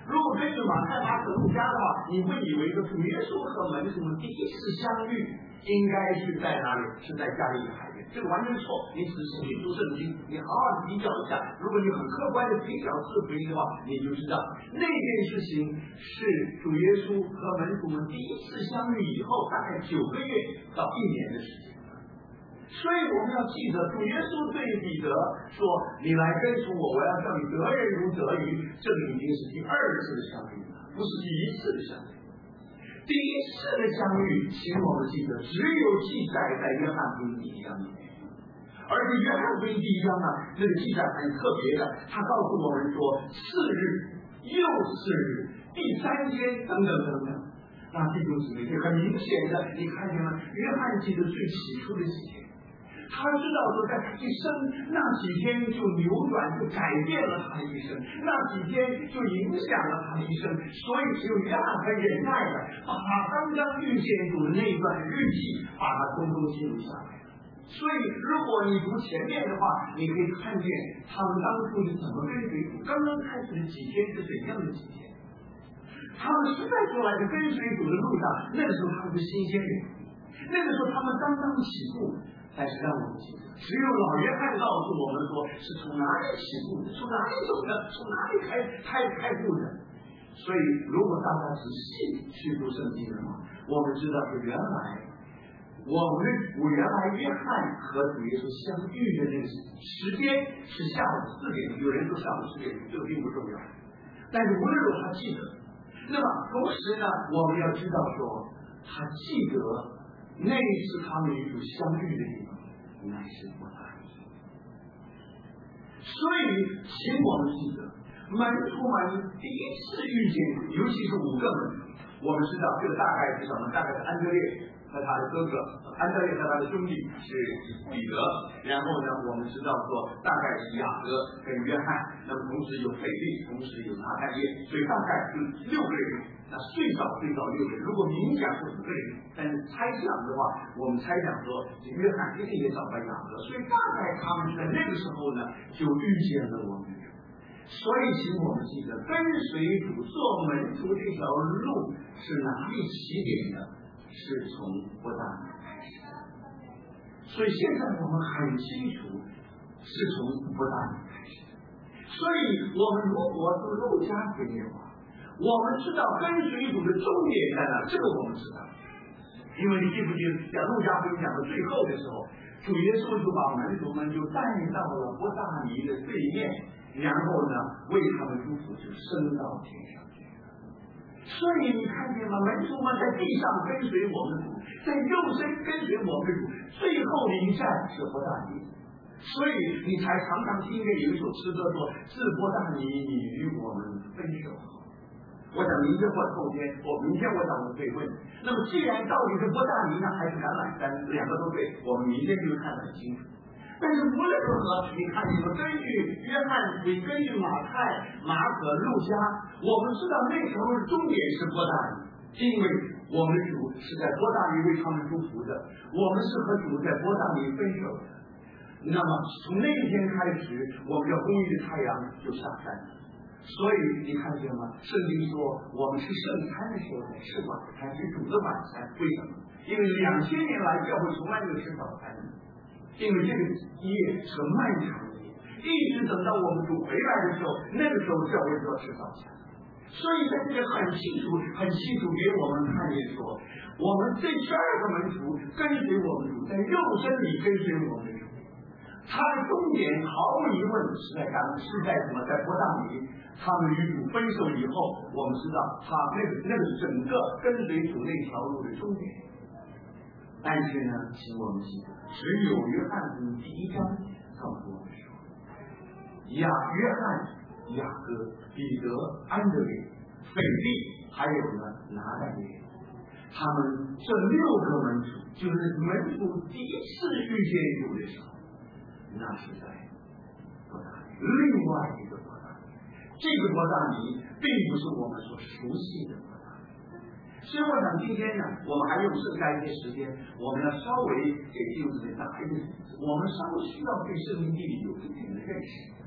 如果根据马太、马可、路加的话，你会以为主耶稣和门徒第一次相遇应该是在哪里？是在加利利海边。这个完全错。你仔细去读圣经，你好好的比较一下。如果你很客观的比较四福音的话，你就知道那件事情是主耶稣和门徒们第一次相遇以后，大概9个月到1年的时间。所以我们要记得，主耶稣对彼得说：“你来跟从我，我要叫你得人如得鱼。”这个已经是第2次的相遇了，不是第1次的相遇。第1次的相遇，请我们记得，只有记载在约翰福音第1章里面。而且约翰福音第1章呢，这个记载很特别的，他告诉我们说，4日又4日，第3天等等等等。那弟兄姊妹，这很明显的，你看见了，约翰记得最起初的几天。他知道说，在他一生那几天就扭转，就改变了他的一生，那几天就影响了他的一生。所以只有约翰很忍耐的，把他刚刚遇见主的那段日记，把它通通记录下来。所以，如果你读前面的话，你可以看见他们当初是怎么跟随主，刚刚开始的几天是怎样的几天。他们实在出来的跟随主的路上，那个时候他们是新鲜人，那个时候他们刚刚起步。但是让我们记得，只有老约翰告诉我们说，是从哪里起步的，从哪里走的，从哪里开步的。所以，如果大家仔细去读圣经的话，我们知道是原来约翰和主耶稣相遇的那个时间是下午4点，有人说下午4点，这个并不重要。但是无论如何他记得。那么同时呢，我们要知道说，他记得那一次他们与主相遇的地方，那是伯大尼。所以，请我们记得，门徒们第一次遇见主，尤其是5个门徒，我们知道这个大概是什么？大概是安德烈和他的哥哥，安德烈和他的兄弟是彼得，然后呢，我们知道说大概是雅各跟约翰，那么同时有腓力，同时有拿但业，所以大概是6个人。那最少6个人，如果明讲是5个人，但是猜想的话，我们猜想说约翰一定也找到雅各，所以大概他们在那个时候呢就遇见了我们。所以请我们记得，跟随主做门徒这条路是哪里起点的？是从伯大尼开始的。所以现在我们很清楚是从伯大尼开始的。所以我们如果是路加福音的话，我们知道跟随主的终点在哪，这个我们知道。因为你记不记得讲路加福音讲到最后的时候，主耶稣就把门徒们就带到了伯大尼的对面，然后呢为他们祝福，就升到天上去了。所以你看见吗？门徒们在地上跟随我们主，在肉身跟随我们主，最后临站是伯大尼。所以你才常常听见有一首诗歌说：“自伯大尼，你与我们分手。”我想明天或后天，明天我想我们会问。那么既然到底是伯大尼呢，还是橄榄山，2个都对，我们明天就看得很清楚。但是无论如何，你看你们根据约翰福音，根据马太、马可、路加，我们知道那时候的终点是伯大尼，因为我们主是在伯大尼为他们祝福的，我们是和主在伯大尼分手的。那么从那一天开始，我们要公义的太阳就下山了。所以你看见吗？圣经说我们吃圣餐的时候才吃晚餐，是主的晚餐。为什么？因为2000年来教会从来没有吃早餐，因为这个夜是个漫长的夜，一直等到我们主回来的时候，那个时候教会就要吃早餐。所以在这里很清楚给我们看见说，我们这12个门徒跟随我们主，在肉身里跟随我们主，他的终点毫无疑问是在什么？在伯大尼。他们与主分手以后，我们知道他那个整个跟随主那条路的终点。但是呢，请我们记得，只有约翰福音第1章告诉我们说，约翰、雅各、彼得、安德烈、腓力，还有呢拿但业，他们这6个门徒，就是门徒第一次遇见主的时候，那是在伯大尼，另外一个伯大尼。这个伯大尼并不是我们所熟悉的伯大尼。所以我想今天呢，我们还用剩下一些时间，我们要稍微给弟兄姊妹打一个引子，我们稍微需要对生命地理有一点的认识。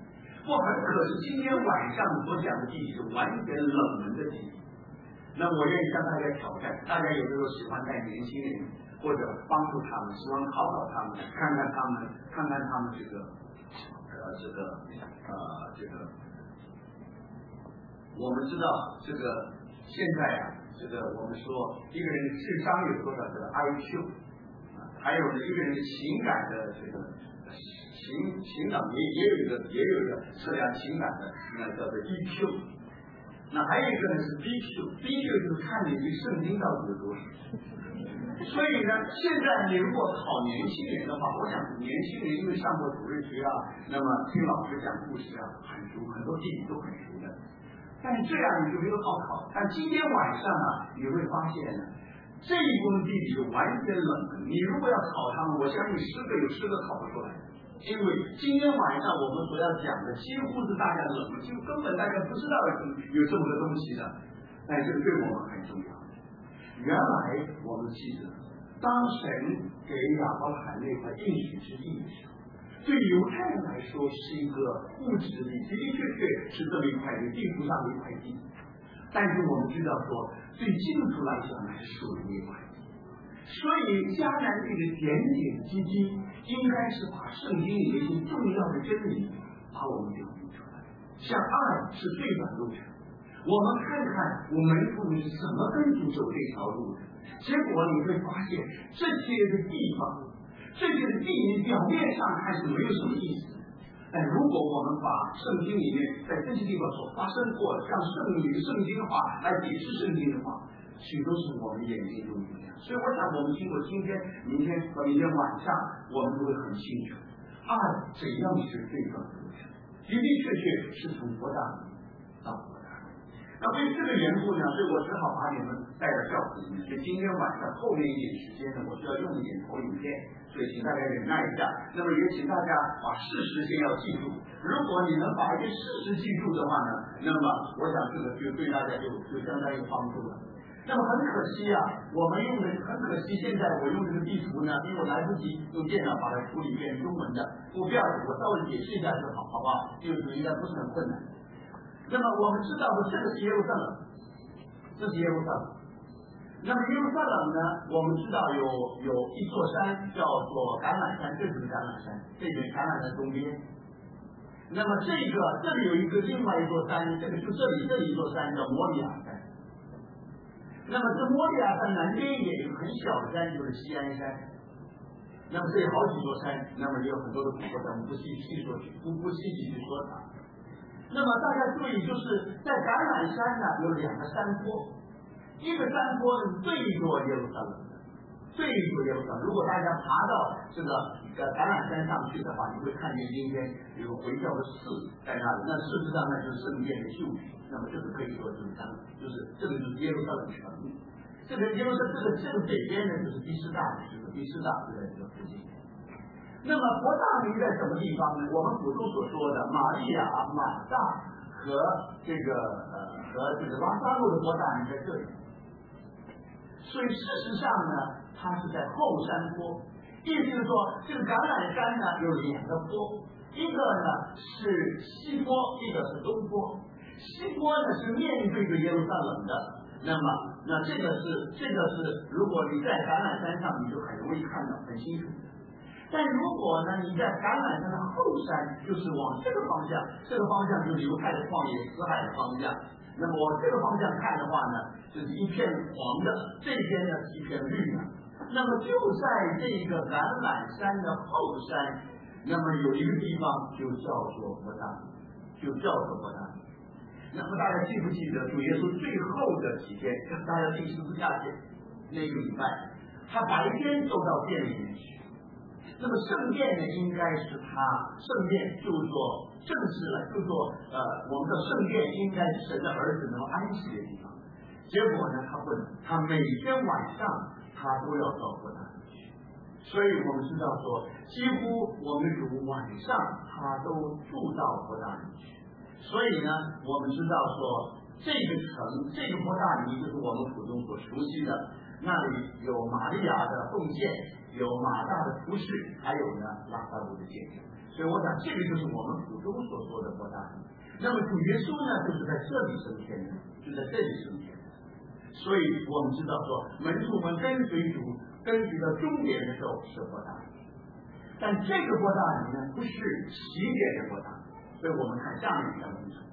不，很可是今天晚上所讲的地理是完全冷门的地理。那我愿意向大家挑战，大家有的时候喜欢带年轻人，或者帮助他们，希望考考他们，看看他们这个，我们知道这个现在啊，这个我们说一个人的智商有多少这个 IQ， 还有呢一个人的情感的这个情感也有一个测量情感的，那叫做 EQ。那还有一个呢是 BQ 就是看你对圣经到底有多熟。所以呢，现在你如果考年轻人的话，我想年轻人因为上过主日学啊，那么听老师讲故事啊，很熟，很多地理都很熟的。但是这样你就没有好考。但今天晚上啊，你会发现呢，这一部分地理是完全冷门。你如果要考他们，我相信10个有10个考不出来。因为今天晚上我们所要讲的几乎是大家冷门，就根本大家不知道有这么个东西的，但是对我们很重要。原来我们记得，当神给亚伯拉罕那块应许之地的时候，对犹太人来说是一个物质的地，的的确确是这么一块地，地图上的一块地。但是我们知道说，对基督徒来讲是属于一块地。所以迦南地的点点滴滴，应该是把圣经里面一些重要的真理把我们表明出来。像爱是最短路程，我们看看我们父母是怎么跟主走这条路的。结果你会发现，这些的地方，这些的地名表面上看是没有什么意思，但如果我们把圣经里面在这些地方所发生过的，像圣经话来解释圣经的话，许多是我们眼睛中的力量。所以我想我们经过今天、明天和明天晚上，我们都会很清楚，爱怎样是最短的路程，的的确确是从伯大尼到伯大尼。那对于这个缘故呢，所以我只好把你们带到教室里面。所以今天晚上后面一点时间呢，我需要用一点投影片，所以请大家忍耐一下。那么也请大家把事实先要记住。如果你能把一些事实记住的话呢，那么我想这个就对大家就相当有帮助了。那么很可惜啊，我们用的很可惜，现在我用这个地图呢，因为我来不及用电脑把它处理变中文的，不要我稍微解释一下就好，好不好？这个应该不是很困难。那么我们知道的这个是耶路撒冷，这是耶路撒冷。那么耶路撒冷呢，我们知道有一座山叫做橄榄山，这就是橄榄山，这边橄榄山东边。那么这里有一个另外一座山，这里一座山叫摩利亚山。那么这摩利亚山南边也有一个很小的山，就是锡安山。那么这有好几座山，那么也有很多的古国，咱们不细细去说它。那么大家注意，就是在橄榄山呢有2个山坡，一个山坡是最多耶路撒冷的，最多耶路撒冷。如果大家爬到这个橄榄山上去的话，你会看见今天有个回教的寺在那里，那事实上呢就是圣殿的旧址。那么这个可以说就是这个就是耶路撒冷城。这个耶路撒冷这个北边呢就是第师大就在这个附近。那么伯大尼在什么地方呢？我们古书所说的玛利亚、马大和这个拉撒路的伯大尼在这里。所以事实上呢，它是在后山坡，意思是说这个橄榄山呢有2个坡，一个呢是西坡，一个是东坡。西坡呢是面对着耶路撒冷的，那这个是如果你在橄榄山上，你就很容易看到很清楚的。但如果呢你在橄榄山的后山，就是往这个方向就是犹太的旷野死海的方向，那么往这个方向看的话呢，就是一片黄的，这边呢是一片绿的。那么就在这个橄榄山的后山，那么有一个地方就叫做伯大尼。那么大家记不记得主耶稣最后的几天，大家第十字架节那个礼拜，他白天走到殿里面去。那么圣殿呢，应该是圣殿就是说正式了，就是说我们的圣殿应该是神的儿子能安息的地方。结果呢，他每天晚上他都要到伯大尼去。所以我们知道说，几乎我们主晚上他都住到伯大尼去。所以呢，我们知道说，这个伯大尼就是我们普通所熟悉的，那里有玛利亚的奉献，有马大的服饰，还有呢拉撒路的见证。 所以我想这个就是我们普通所说的伯大尼。那么主耶稣呢，就是在这里升天的，就在这里升天的。所以我们知道说，门徒们跟随主，跟随到终点的时候是伯大尼。但这个伯大尼呢，不是起点的伯大尼。所以我们看下面一条文章。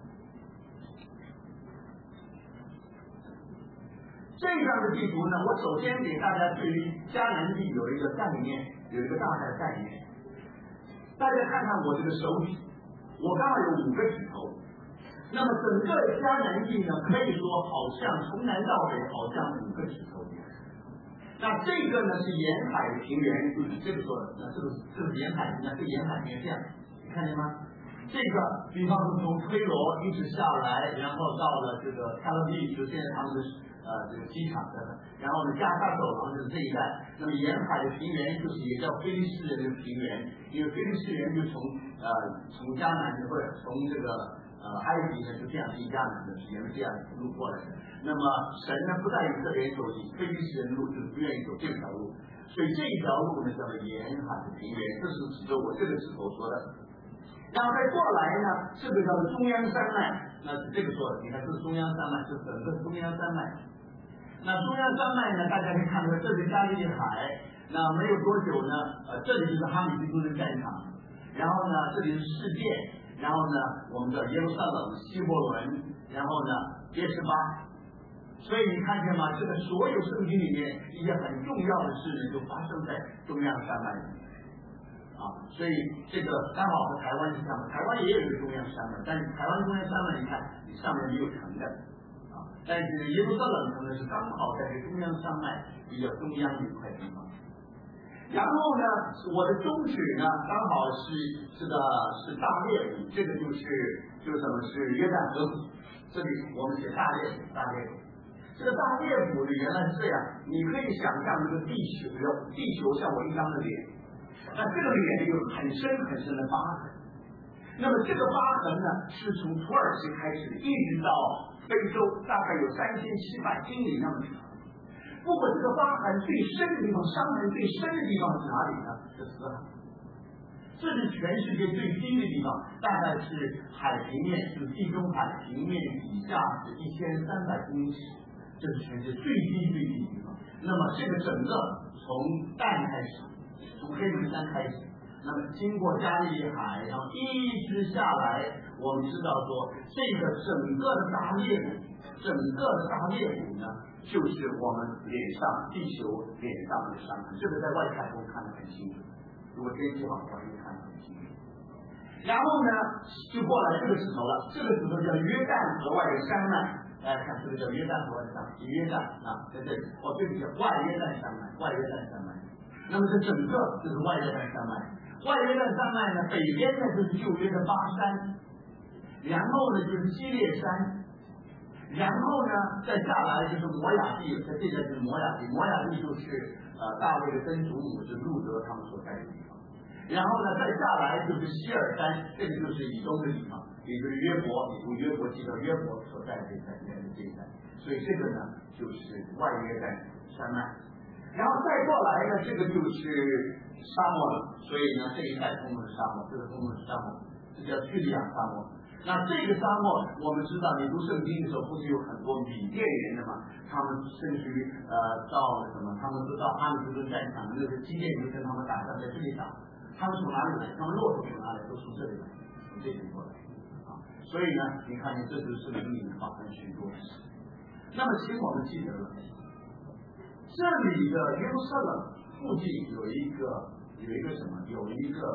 这样的地图呢，我首先给大家对于迦南地有一个概念，有一个大概的概念。大家看看我这个手指，我刚好有5个指头。那么整个迦南地呢，可以说好像从南到北，好像5个指头一样。那这个呢是沿海的平原，就是这个说的，那这个沿海，那这沿海平原这样，你看见吗？这个比方说从推罗一直下来，然后到了这个加勒比，就现在他们的这个机场的，然后呢加沙走廊就是这一带。那么沿海的平原就是也叫非利士人的平原，因为非利士人就从迦南或者从这个埃及呢就这样进迦南的，沿着这样路过来的。那么神呢不在以色列走非利士人的路，就是不愿意走这条路，所以这条路呢叫做沿海的平原，这是指着我这个指头说的。然后再过来呢，这个叫做中央山脉，那是这个说的，你看这是中央山脉，是整个中央山脉。那中央山脉呢，大家可以看出来，这是加利利海。那没有多久呢，这里就是哈米基督的战场，然后呢，这里是世界，然后呢，我们叫耶路撒冷、希伯伦，然后呢，耶示巴。所以你看见吗？这个所有圣经里面一些很重要的事呢，就发生在中央山脉里面。所以这个刚好和台湾是这样的，台湾也有一个中央山脉，但是台湾中央山脉你看，你上面没有城的，但是耶路撒冷城呢是刚好在这中央山脉比较中央的一块地方。然后呢，我的中指呢刚好是大裂谷，这个就是什么是约旦河谷，这里我们写大裂谷。这个大裂谷呢原来是这样，你可以想象这个地球像我一张的脸。那这个脸有很深的疤痕，那么这个疤痕呢，是从土耳其开始的，一直到非洲，大概有3700英里那么长。不过这个疤痕最深的地方，伤痕最深的地方是哪里呢？是死海，这是全世界最低的地方，大概是海平面，就是地中海平面以下是1300公尺，这是全世界最低的地方。那么这个整个从蛋开始。从黑门山开始，那么经过加利利海，然后一直下来，我们知道说，这个整个的大裂谷呢，就是我们地球脸上的伤痕。这个在外太空看得很清楚，如果天气好的话，可以看得很清楚。然后呢，就过来这个指头了，这个指头叫约旦河外的山脉。大家看，这个叫约旦河外的山脉，约旦在这里，这个叫外约旦山脉。那么这整个就是外约旦山脉，外约旦山脉呢，北边呢就是旧约的巴山，然后呢就是基列山，然后呢再下来就是摩亚地，这就是摩亚地，摩亚地就是大卫的曾祖母就是路德他们所在的地方，然后呢再下来就是希尔山，这个就是以东的地方，也就是约伯，你从约伯记到约伯所在的这一带，所以这个呢就是外约旦山脉。然后再过来呢，这个就是沙漠了，所以呢这一带通通是沙漠，这个通通是沙漠，这叫叙利亚沙漠。那这个沙漠，我们知道，你读圣经的时候，不是有很多米甸人的嘛？他们甚至于到了什么？他们都到哈米斯顿战场，那个基甸人跟他们打仗，在这里打。他们从哪里来？他们骆驼从哪里？都从这里来，从这里过来所以呢，你看见这就是圣经里面发生许多事。那么，请我们记得了。这里的耶路撒冷附近有一个什么？有一个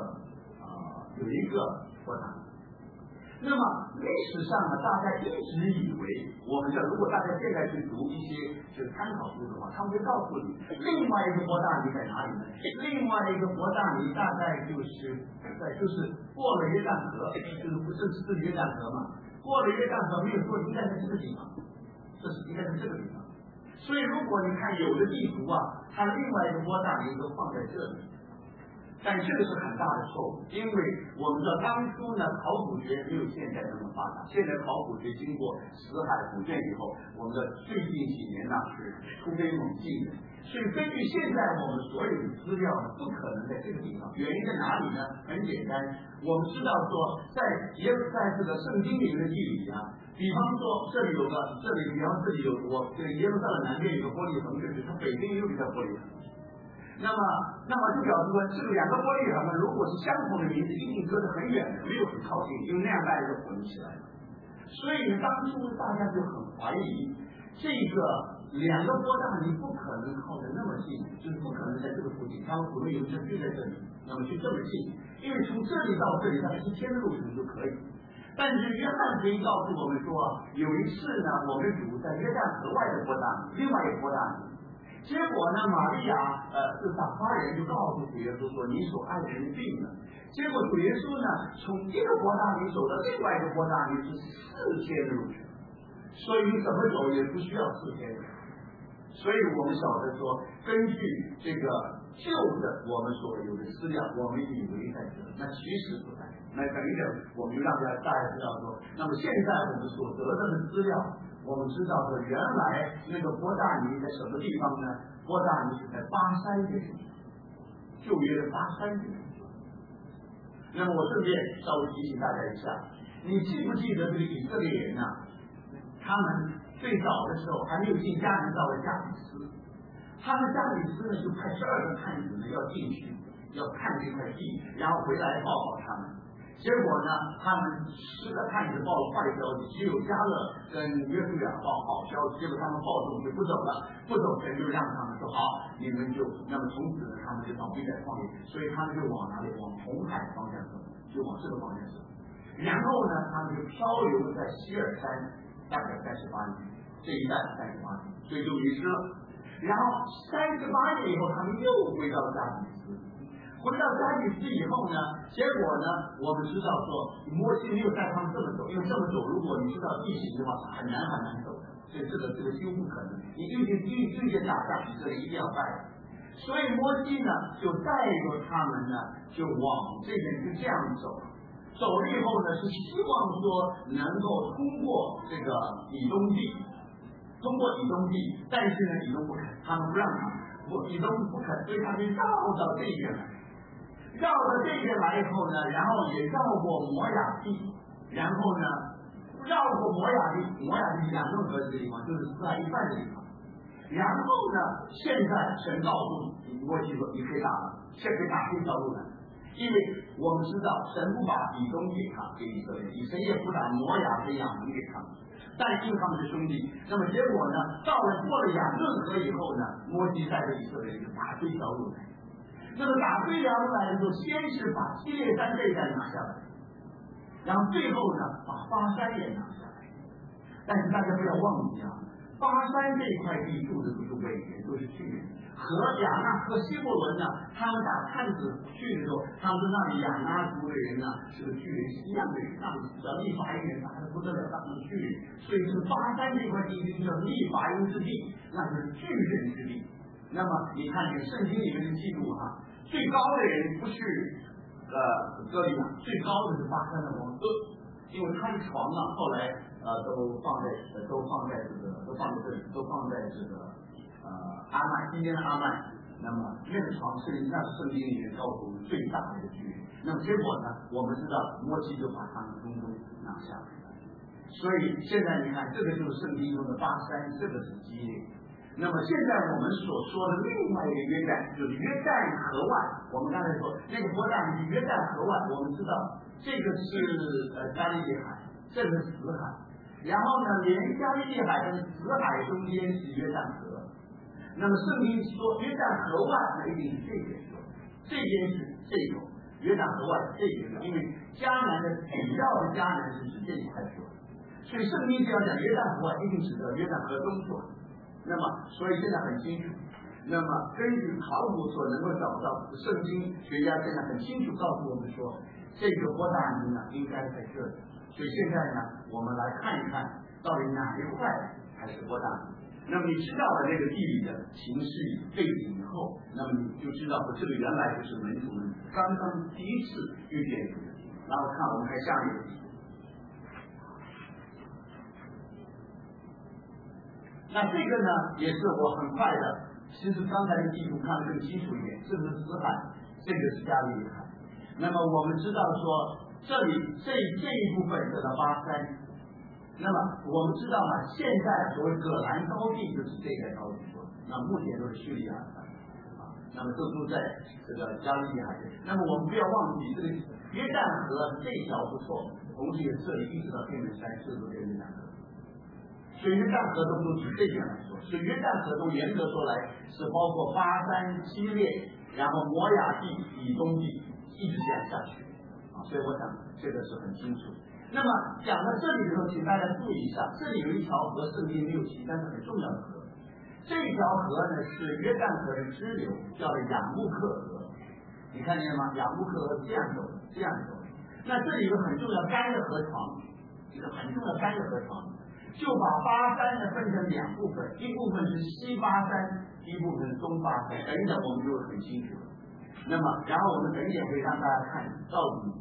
伯大尼。那么历史上呢，大家一直以为，如果大家现在去读一些就是参考书的话，他们会告诉你，另外一个伯大尼在哪里呢？另外一个伯大尼大概就是过了约旦河，就是约旦河嘛。过了约旦河没有说应该在这个地方，应该在这个地方。所以，如果你看有的地图它另外一个伯大尼都放在这里， 但这个是很大的错误，因为我们知道当初呢，考古学没有现在那么发达。现在考古学经过死海古卷以后，我们的最近几年呢是突飞猛进的。所以根据现在我们所有的资料呢，不可能在这个地方。原因在哪里呢？很简单，我们知道说，在这个圣经里面的地理啊，比方说这里有个，比方这里有这个耶路撒冷南边有个玻璃城，就是它北边有一个玻璃城。那么就表示说，这个两个玻璃城呢，如果是相同的名字，一定隔得很远的，没有很靠近，因为那样大家就混起来了。所以当初大家就很怀疑，这个两个波大尼不可能靠得那么近，就是不可能在这个附近，他们可能有就在这里，那么就这么近，因为从这里到这里大概1天的路程就可以。但是约翰福音告诉我们说，有一次呢，我们主在约旦河外的波大尼，另外一个波大尼。结果呢，玛利亚就打发人就告诉主耶稣说，你所爱的人病了。结果主耶稣呢，从一个伯大尼走到另外一个伯大尼是4天的路程，所以你怎么走也不需要4天的。所以我们晓得说，根据这个旧的我们所有的资料，我们以为在这，那其实不在。那等一等，我们就让大家知道说，那么现在我们所得到的资料，我们知道说，原来那个伯大尼在什么地方呢？伯大尼是在巴山地区，旧约的巴山地区。那么我顺便稍微提醒大家一下，你记不记得这个以色列人呢？他们最早的时候还没有进迦南，到了加比斯，他们加比斯呢就派12个探子呢要进去，要看这块地，然后回来报告他们。结果呢，他们10个探子报了坏消息，只有加勒跟约书亚报好消息。结果他们报走就不走了，不走神就让他们说好，你们就那么从此呢，他们就倒闭在旷野，所以他们就往哪里？往红海方向走，就往这个方向走。然后呢，他们就漂流在希尔山，大概38年，这一带38年，所以就迷失了。然后38年以后，他们又回到加比斯。回到加比斯以后呢，结果呢，我们知道说，摩西没有带他们这么走，因为这么走，如果你知道地形的话，很难走的，所以这个几乎不可能。你遇见打仗，以色列一定要带。所以摩西呢，就带着他们呢，就往这边就这样走。走了以后呢，是希望说能够通过这个以东地，但是呢，以东不肯，他们不让他们，以东不肯，所以他们绕到这边来。绕到这边来以后呢，然后也绕过摩亚地，然后呢，绕过摩亚地是两顿河这个地方，就是四海一半的地方。然后呢，现在神告诉摩西说，你可以打了，现在可以打这条路了，因为我们知道神不把以东给以色列，神也不打摩亚跟亚门给他们，但是他们是兄弟。那么结果呢，过了雅顿河以后呢，摩西带着以色列就打这条路来。那么打这条路来的时候，先是把基列山这一带拿下来，然后最后呢，把巴山也拿下来。但是大家不要忘记啊，巴山这一块地住的都是伟人，都是巨人。和亚纳和希伯伦呢，他们打探子去的时候，他们说那里亚纳族的人呢是个巨人，是一样的人，那么叫利法因人打的不得了，他们是巨人。所以这个巴山这块地就叫利法因之地，那就是巨人之地。那么你看这个圣经里面的记录哈，最高的人不是哥利亚，最高的是巴山的王哥，因为他的床啊后来都放在这里，都放在这个阿曼，今天的阿曼。那么那个床是那个圣经里面告诉我们最大的一个巨人。那么结果呢，我们知道摩西就把他们通通拿下来了。所以现在你看，这个就是圣经中的巴山，这个是基列。那么现在我们所说的另外一个约旦，就是约旦河外。我们刚才说那个波大尼是约旦河外，我们知道这个是加利利海，这个是死海。然后呢，连加利利海跟死海中间是约旦河。那么圣经说约旦河外，那一定是这边说，这边是这种约旦河外这边说，因为迦南的主要的迦南是指这一块说，所以圣经只要讲约旦河外，一定指的约旦河中说。那么，所以现在很清楚。那么，根据考古所能够找到，圣经学家现在很清楚告诉我们说，这个波大尼呢应该在这里。所以现在呢，我们来看一看，到底哪一块才是波大尼？ 那么你知道了那个地理的形势背景以后，那么你就知道说这个原来就是门徒们刚刚第一次遇见主的地方。然后看我们看下面的地方。那这个呢，也是我很快的。其实刚才的地图看得更清楚一点，这是死海，这个是加利利海。那么我们知道说，这里这一部分叫做巴山。那么我们知道嘛，现在所谓葛兰高地就是这个高地说，那目前都是叙利亚的啊，那么都在这个加利利海。那么我们不要忘记，这个约旦河这条不错，同时也这里一直到黑门山，这都是约旦河。所以约旦河东都指这边来说，所以约旦河东严格说来是包括巴山、基列，然后摩亚地、以东地，一直这样下去啊。所以我想这个是很清楚。那么讲到这里的时候，请大家注意一下，这里有一条河，圣经没有提，但是很重要的河。这条河呢是约旦河的支流，叫做雅穆克河。你看见吗？雅穆克河这样走，这样走。那这里有个很重要干的河床，一个很重要干的河床，就把巴山呢分成两部分，一部分是西巴山，一部分是东巴山。等一等我们就会很清楚了。那么，然后我们等一点会让大家看到底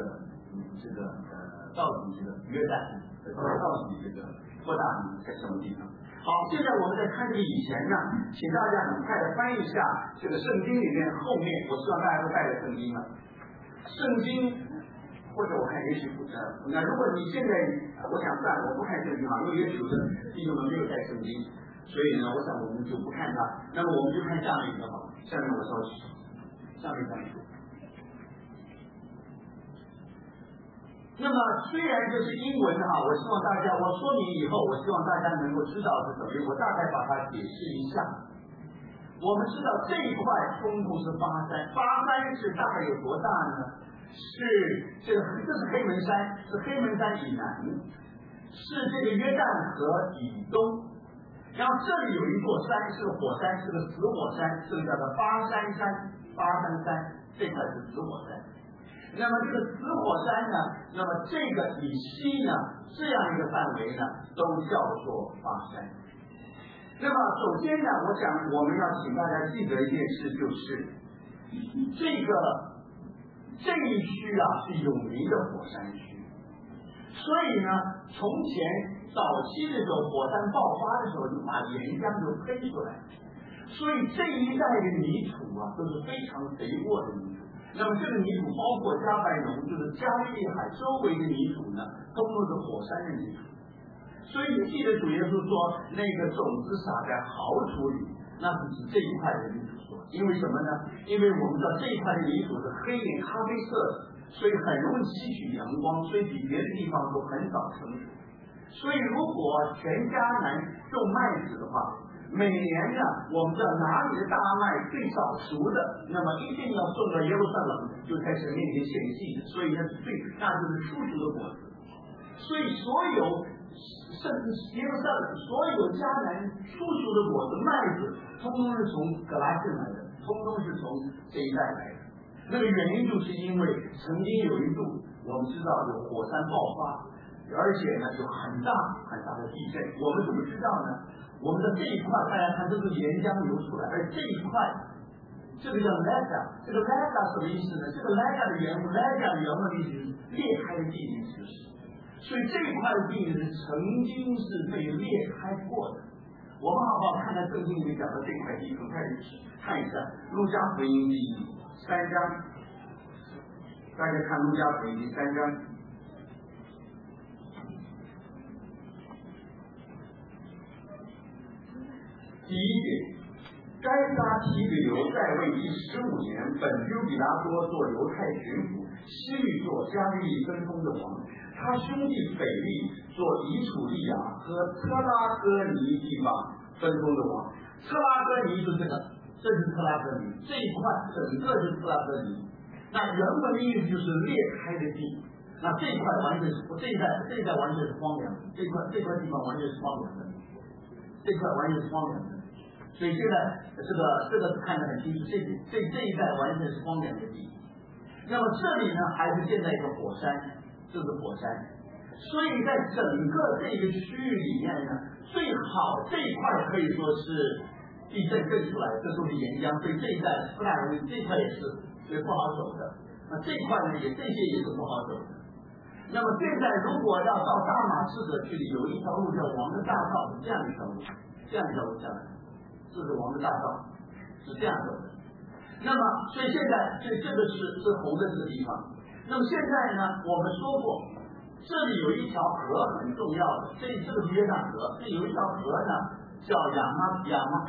到底这个约旦，到底这个伯大尼在什么地方？好，现在我们在看这个以前呢，请大家很快的翻译一下这个圣经里面后面，我希望大家都带着圣经了。圣经，或者我看也许那如果你现在我想算了，我不看圣经了，因为也许有的弟兄们没有带圣经，所以呢，我想我们就不看它。那么我们就看下面一个好，下面我稍息，下面一个。那么虽然这是英文哈，我希望大家，我说明以后，我希望大家能够知道是怎么样，我大概把它解释一下。我们知道这一块中部是巴山，巴山是大概有多大呢？这是黑门山，是黑门山以南，是这个约旦河以东。然后这里有一座山是个火山，是个死火山，这个叫做巴山山，巴山山这块是死火山。那么这个死火山呢，那么这个以西呢，这样一个范围呢，都叫做巴山。那么首先呢，我想我们要请大家记得一件事，就是这一区啊是有名的火山区，所以呢，从前早期的时候火山爆发的时候，就把岩浆就喷出来，所以这一带的泥土啊都是非常肥沃的泥土。那么这个泥土包括加百农，就是加利利海周围的泥土呢，都是火山的泥土。所以你记得主耶稣说，那个种子撒在好土里，那是指这一块的泥土说。因为什么呢？因为我们知道这一块的泥土是黑点咖啡色的，所以很容易吸取阳光，所以比别的地方都很早成熟。所以如果全迦南种麦子的话，每年呢，我们知道哪里的大麦最早熟的，那么一定要送到耶路撒冷，就在神面前献祭的，所以那就是初熟的果子。所以所有耶路撒冷所有迦南初熟的果子麦子，通通是从格拉逊来的，通通是从这一带来的。那个原因就是因为曾经有一度我们知道有火山爆发，而且呢有很大很大的地震。我们怎么知道呢？我们的这一块，大家看，这是岩浆流出来，而这一块，这个叫 lega， 这个 lega 什么意思呢？这个 lega 的原文 ，lega 原文的意思是裂开的地理知识，所以这一块的地理是曾经是被裂开过的。我们好不好看看圣经里面讲的这块地方，看一下路加福音第3章，大家看路加福音第3章。第一节，该撒提比留在位第15年，本丢比拉多做犹太巡抚，希律做加利利分封的王，他兄弟腓力做以处利亚和特拉哥尼地方分封的王。特拉哥尼是这是特拉哥尼，这一块整个是特拉哥尼。那原文的意思就是裂开的地。那这一块完全是这一带完全是荒凉的，这块地方完全是荒凉的，这块完全是荒凉的。所以现在这个看得很清楚，这一带完全是荒凉的地。那么这里呢，还是现在一个火山，这是火山。 所以在整个这个区域里面呢，最好这一块可以说是地震震出来，这都是岩浆，所以这一带布莱尔这一块也是最不好走的。那这一块呢，这些也是不好走的。那么现在如果要到大马士革区里，有一条路叫王的大道，是这样一条路，这样一条路下来，这是王的大道，是这样走的。那么，所以现在，这个是红的这个地方。那么现在呢，我们说过，这里有一条河很重要的，这个是约旦河，这有一条河呢，叫雅木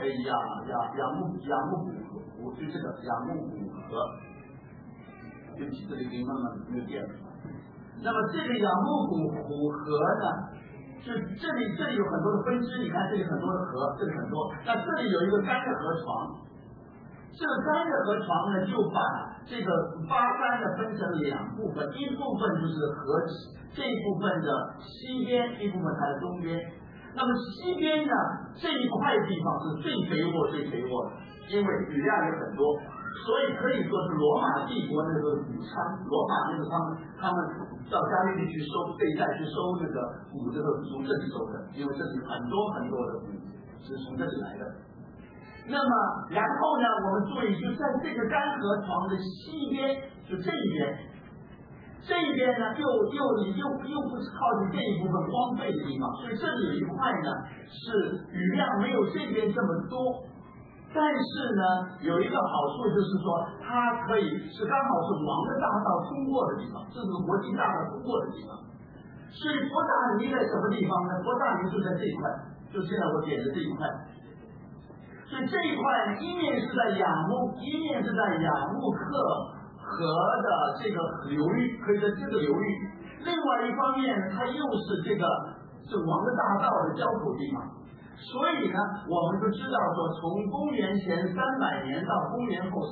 谷，就这个雅木谷河。对不起，这里可以慢慢没有点。那么这个雅木谷河呢，是这里有很多的分支，你看这里很多的河，这里很多。那这里有一个干的河床。这个干的河床呢，就把这个巴干呢分成两部分，一部分就是河这一部分的西边，一部分它的东边。那么西边呢这一块地方是最肥沃的，因为雨量有很多，所以可以说是罗马帝国那个谷仓，罗马那个他们到加利利去收这一带去收那个谷，这个从这里收的，因为这里很多的谷是从这里来的。那么，然后呢，我们注意，就在这个干河床的西边，就这一边，这一边呢，又不是靠近这一部分荒废的地方，所以这里有一块呢，是雨量没有这边这么多，但是呢，有一个好处就是说，它可以是刚好是王的大道通过的地方，这是国际大道通过的地方。所以伯大尼在什么地方呢？伯大尼就在这一块，就现在我点的这一块。所以这一块呢，一面是在雅木克河的这个流域，可以在这个流域；另外一方面，它又是这王的大道的交口地方。所以呢，我们就知道说，从公元前300年到公元后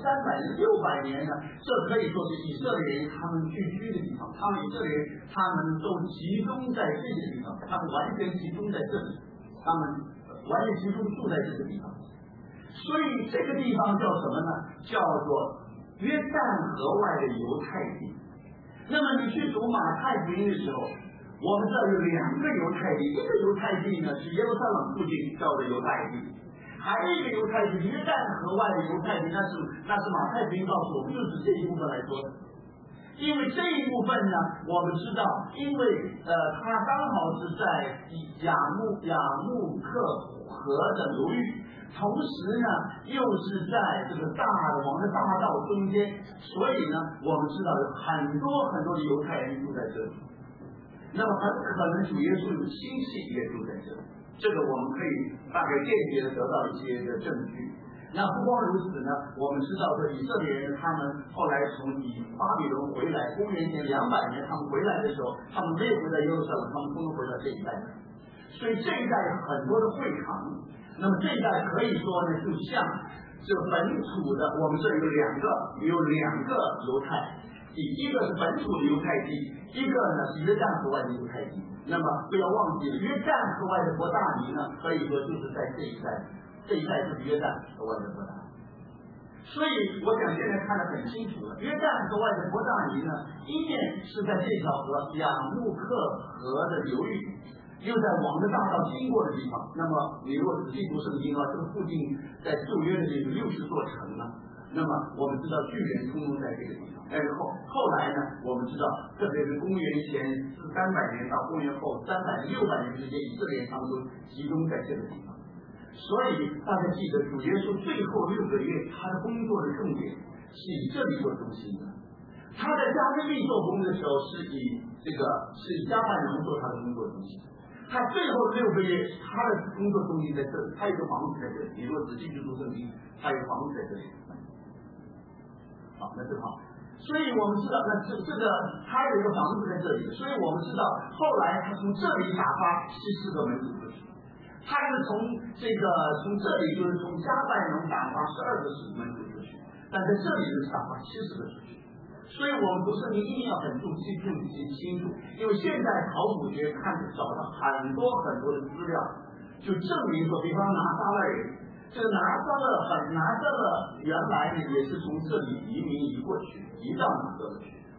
600年呢，这可以说是以色列人他们聚居的地方。以色列人他们都集中在这个地方，他们完全集中在这里，他们完全集中住在这个地方。所以这个地方叫什么呢？叫做约旦河外的犹太地。那么你去读马太福音的时候，我们这有2个犹太地，一个犹太地呢是耶路撒冷附近叫的犹太地，还有一个犹太地约旦河外的犹太地，那是马太福音告诉我们，就是这一部分来说的。因为这一部分呢，我们知道，因为它刚好是在雅木克河的流域。同时呢，又是在这个王的大道中间，所以呢，我们知道有很多的犹太人住在这里。那么很可能主耶稣有亲戚也住在这里，这个我们可以大概间接的得到一些的证据。那不光如此呢，我们知道说以色列人他们后来从巴比伦回来，公元前200年他们回来的时候，他们没有回到耶路撒冷，他们通通回到这一带，所以这一带有很多的会场。那么这一带可以说呢，就像这本土的，我们这有两个犹太地，一个是本土的犹太地，一个呢是约旦河外的犹太地。那么不要忘记了，约旦河外的伯大尼呢，可以说就是在这一带就是约旦河外的伯大尼。所以我想现在看得很清楚了，约旦河外的伯大尼呢，一面是在这条河雅木克河的流域，又在王的大道经过的地方。那么你如果仔细读圣经这个附近在旧约的这个60座城呢，那么我们知道巨人通通在这个地方。但是后来呢，我们知道特别是公元前300年到公元后300、600年之间，以色列他们都集中在这个地方。所以大家记得主耶稣最后6个月他的工作的重点是以这里做中心的。他在加利利做工的时候是以加百农做他的工作中心。他最后6个月他的工作中心在这里，他有个房子在这里。你如果仔细去读圣经，他有房子在这里。好，那正好。所以我们知道，那这个他有一个房子在这里，所以我们知道后来他从这里打发70个门徒出去。他是从这里就是从加百农打发12个门徒出去，但在这里是打发70个出去。所以我们读圣经一定要很注意清楚，因为现在考古学找到很多的资料，就证明说，比方拿撒勒人，这个拿撒勒原来呢也是从这里移过去，移到拿撒勒去。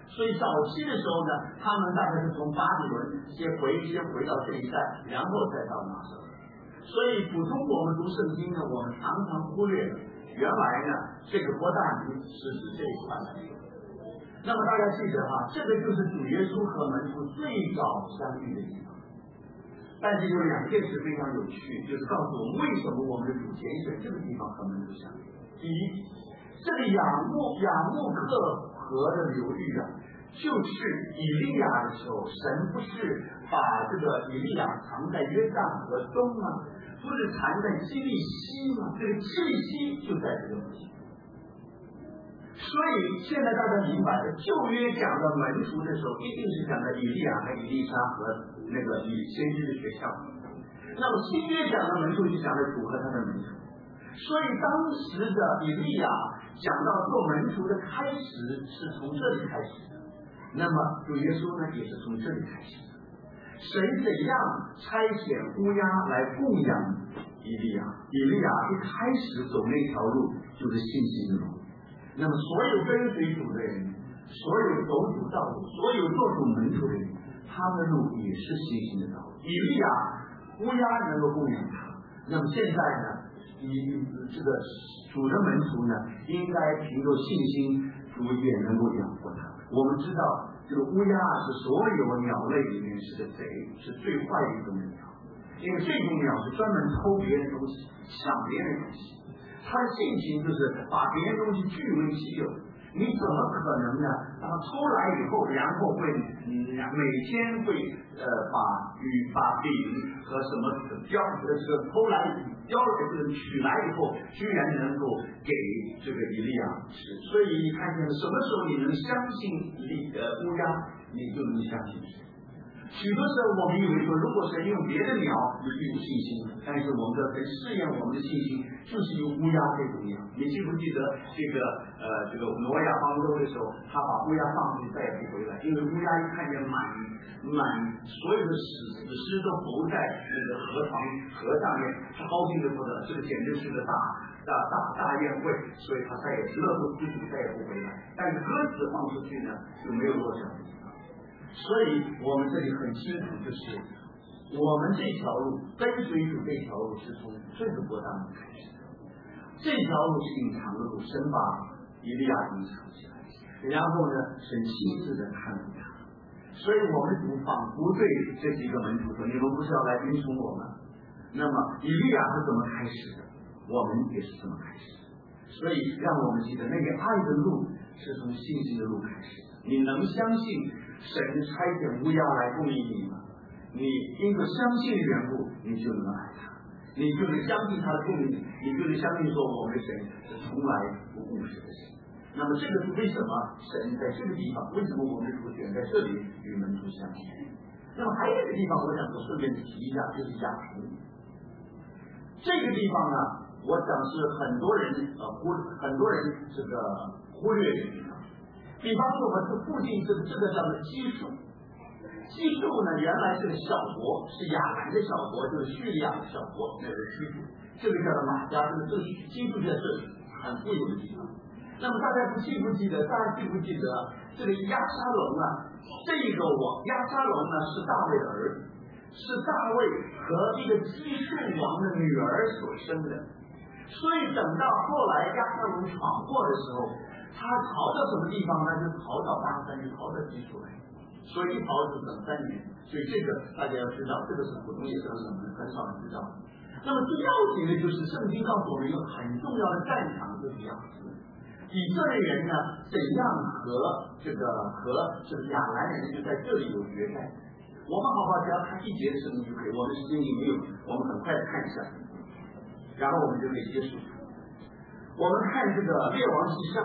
所以早期的时候呢，他们大概是从巴比伦先回到这一带，然后再到拿撒勒。所以普通我们读圣经呢，我们常常忽略了原来呢这个伯大尼是指这一块来说。那么大家记得哈，这个就是主耶稣和门徒最早相遇的地方。但是有两件事非常有趣，就是告诉我们为什么我们的主拣选这个地方和门徒相遇。第一，这个雅穆克河的流域啊，就是以利亚的时候，神不是把这个以利亚藏在约旦河东吗？不是藏在基利西吗？这个基利西就在这个附近。所以现在大家明白了，旧约讲的门徒的时候，一定是讲的以利亚和以利沙和那个先知的学校。那么新约讲的门徒就讲的主和他的门徒。所以当时的以利亚讲到做门徒的开始是从这里开始的，那么主耶稣呢也是从这里开始的。神怎样差遣乌鸦来供养以利亚？以利亚一开始走那条路就是信心的路。那么所有跟随主的人，所有走主道路，所有做主门徒的人，他们的路也是信心的道路。以利亚乌鸦能够供养他，那么现在呢，这个主的门徒呢，应该凭着信心，主也能够养活他。我们知道这个乌鸦是所有鸟类里面是个贼，是最坏的一种鸟，因为这种鸟是专门偷别人东西，抢别人东西。他的性情就是把别人东西据为己有，你怎么可能呢？当他偷来以后，然后会每天会把饼和什么偷来取来以后，居然能够给这个以利亚吃。所以你看见什么时候你能相信乌鸦，你就能相信神。许多时候我们以为说，如果神用别的鸟，你就有信心，但是我们的神试验我们的信心，就是用乌鸦这种鸟。你记不记得这个挪亚方舟的时候，他把乌鸦放出去再也不回来，因为乌鸦一看见满所有的死尸都浮在那个河上面，他高兴的不得了，这个简直是个大宴会，所以他再也乐不思蜀，再也不回来。但是鸽子放出去呢，就没有落下的地方。所以我们这里很清楚，就是我们这条路跟随主这条路是从这个伯大尼开始的，这条路是隐藏的路，神把以利亚隐藏起来，然后呢，神亲自的看顾他。所以我们主仿佛对这几个门徒说：“你们不是要来跟从我们？那么以利亚是怎么开始的？我们也是这么开始的。所以让我们记得，那个爱的路是从信心的路开始的。你能相信神差遣乌鸦来供应你吗？你因为相信的缘故，你就能爱他，你就能相信他的供应，你就能相信说我们的神是从来不误事的神。那么这个是为什么神在这个地方，为什么我们的主选在这里与门徒相遇？那么还有一个地方，我想说顺便提一下，就是雅图。这个地方呢，我想是很多人这个忽略的地方。比方说，我这附近这个叫做基述，基述呢原来是个小国，是亚兰的小国，就是叙利亚的小国，那个基述，这个叫做马加，这个基述在这里很富有的地方。那么大家记不记得这个押沙龙啊？这个押沙龙呢是大卫的儿子，是大卫和一个基述王的女儿所生的。所以等到后来押沙龙闯祸的时候，他逃到什么地方呢？就逃到巴山，就逃到基述来。所以一逃就等3年。所以这个大家要知道，这个是普通也是很少人知道。那么最要紧的就是圣经告诉我们一个很重要的战场，就是雅斯。以色列人呢，怎样和这个亚兰人就在这里有决战。我们好好只要看1节的圣经就可以，我们时间也没有，我们很快的看一下，然后我们就可以结束。我们看这个列王纪上，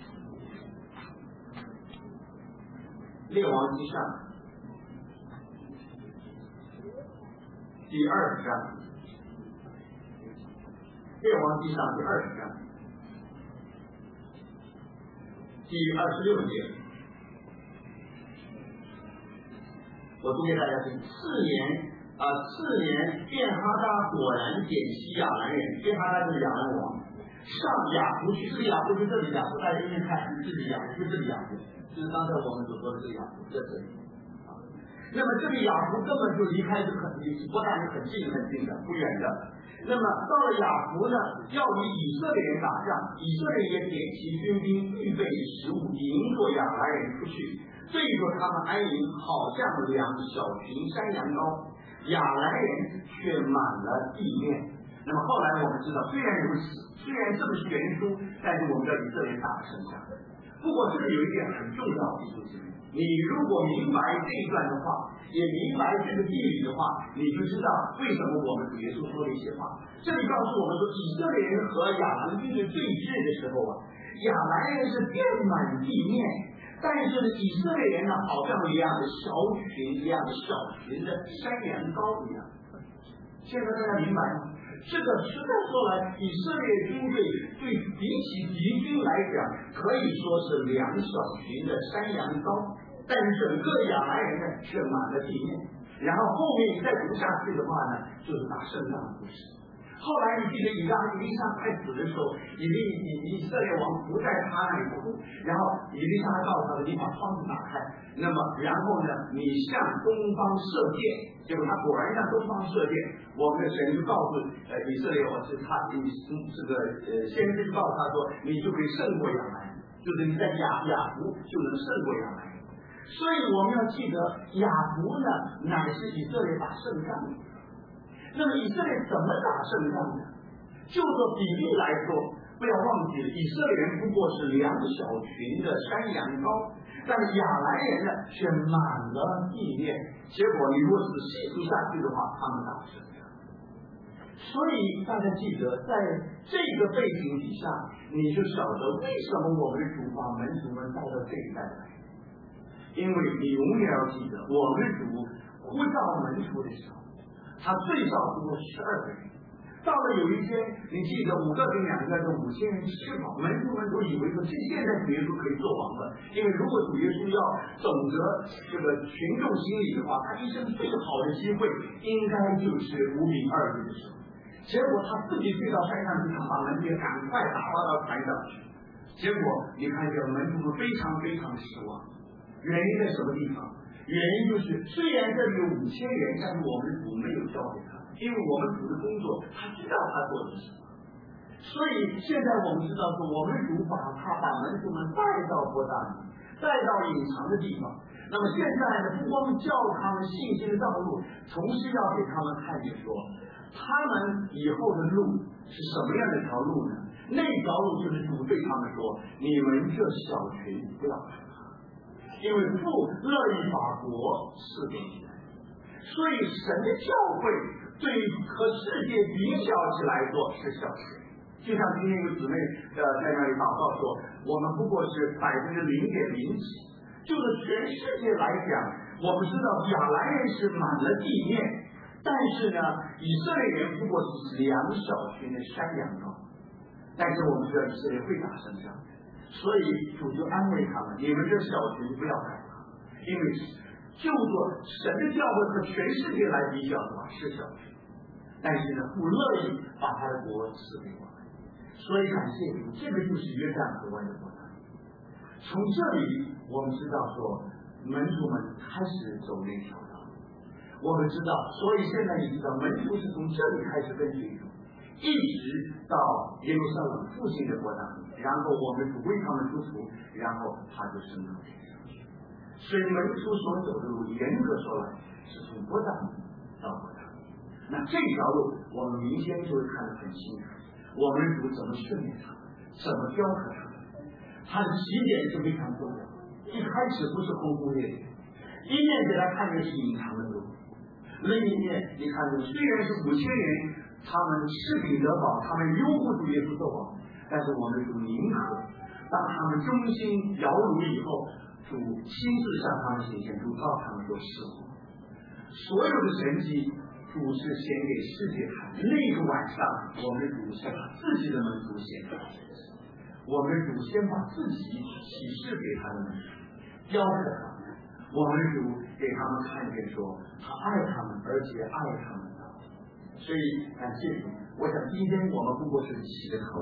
列王纪上第20章，列王纪上第20章。第26节，我读给大家听。4年，便哈达果然捡西亚兰人，便哈达就是亚兰王， 上雅弗去，这个雅弗是这里雅弗，大家一面看，这里雅弗，这里雅弗，就是刚才我们所说的这个雅弗在这里。那么这个雅弗根本就离开是不但是很近的，不远的。那么到了雅弗呢，要与以色列人打仗，以色列也点齐军兵，预备食物，迎着亚兰人出去，对着他们安营，好像2小群山羊羔，亚兰人却满了地面。那么后来我们知道，虽然如此，虽然这么悬殊，但是我们的以色列打了胜仗。不过这里有一点很重要的，就是你如果明白这一段的话，也明白这个地理的话，你就知道为什么我们主耶稣说的一些话。这里告诉我们说，以色列人和亚兰军队对峙的时候啊，亚兰人是遍满地面，但是以色列人呢，好像2小群、2小群的山羊羔一样。现在大家明白吗？这个实在说来，以色列军队对比起敌军来讲，可以说是2小群的山羊羔，但是整个亚兰人呢却满了地面。然后后面你再读下去的话呢，就是打胜仗的故事。后来你记得以利沙快死的时候，以色列王不在他那里哭，然后以利沙告诉他的，你把窗子打开，那么然后呢，你向东方射箭，结果他果然向东方射箭，我们的神就告诉以色列王是他这个先知就告诉他说，你就可以胜过亚兰，就是你在雅弗就能胜过亚兰。所以我们要记得，雅弗呢乃是以色列打胜仗的。那么以色列怎么打胜仗呢？就说比例来说，不要忘记了，以色列人不过是2小群的山羊羔，但是亚兰人呢却满了地面。结果你如果仔细读下去的话，他们打胜仗。所以大家记得，在这个背景底下，你就晓得为什么我们的主把门徒们带到这一代来。因为你永远要记得，我们的主呼召门徒的时候，他最少不过12个人。到了有一天，你记得5个跟2个跟5000人吃饱，门徒们都以为说，现在主耶稣可以做王了，因为如果主耶稣要懂得这个群众心理的话，他一生最好的机会应该就是5饼2鱼的时候。结果他自己去到山上去，他把门徒赶快打发到船上去。结果你看见门徒们非常非常失望，原因在什么地方？原因就是虽然这里有5000人，但是我们的主没有交给他，因为我们主的工作他知道他做的是什么。所以现在我们知道说，我们的主把门徒们带到伯大尼，带到隐藏的地方。那么现在呢，不光教他们信心的道路，同时要给他们看见说，他们以后的路是什么样的一条路呢？那条路就是主对他们说，你们这小群不要害怕，因为父乐意把国赐给你们。所以神的教会对于和世界比较起来说是小群。就像今天有姊妹在那里祷告说，我们不过是0.0几，就是全世界来讲，我们知道亚兰人是满了地面，但是呢，以色列人不过是2小群的山羊羔。但是我们知道以色列会打胜仗，所以主就安慰他们，你们这小群不要害怕，因为就做神的教会和全世界来比较的话是小群，但是呢，不乐意把他的国赐给我们。所以感谢主，这个就是约旦河湾的国家。从这里我们知道说，门徒们开始走那条道路。我们知道，所以现在你知道，门徒是从这里开始跟随主，一直到耶路撒冷附近的国家，然后我们主为他们出途，然后他就升到天上去。所以门徒所走的路，严格说来是从伯大尼到伯大尼。那这条路我们明天就会看得很清楚。我们主怎么训练他们，怎么教课他们，他的起点是非常重要。一开始不是轰轰烈烈，一面给他看见是隐藏的路，另一面你看见虽然是5000人，他们吃彼得堡，他们拥护主耶稣做王，但是我们主宁可当他们忠心摇橹以后，主亲自向他们显现，主告他们说是我。所有的神迹主是显给世界看。那个晚上，我们的主先把自己的门徒显给世界，我们的主先把自己启示给他的门徒，教给他们。我们的主给他们看见说，他爱他们，而且爱他们到底。所以感谢主，我想今天我们不过是起个头，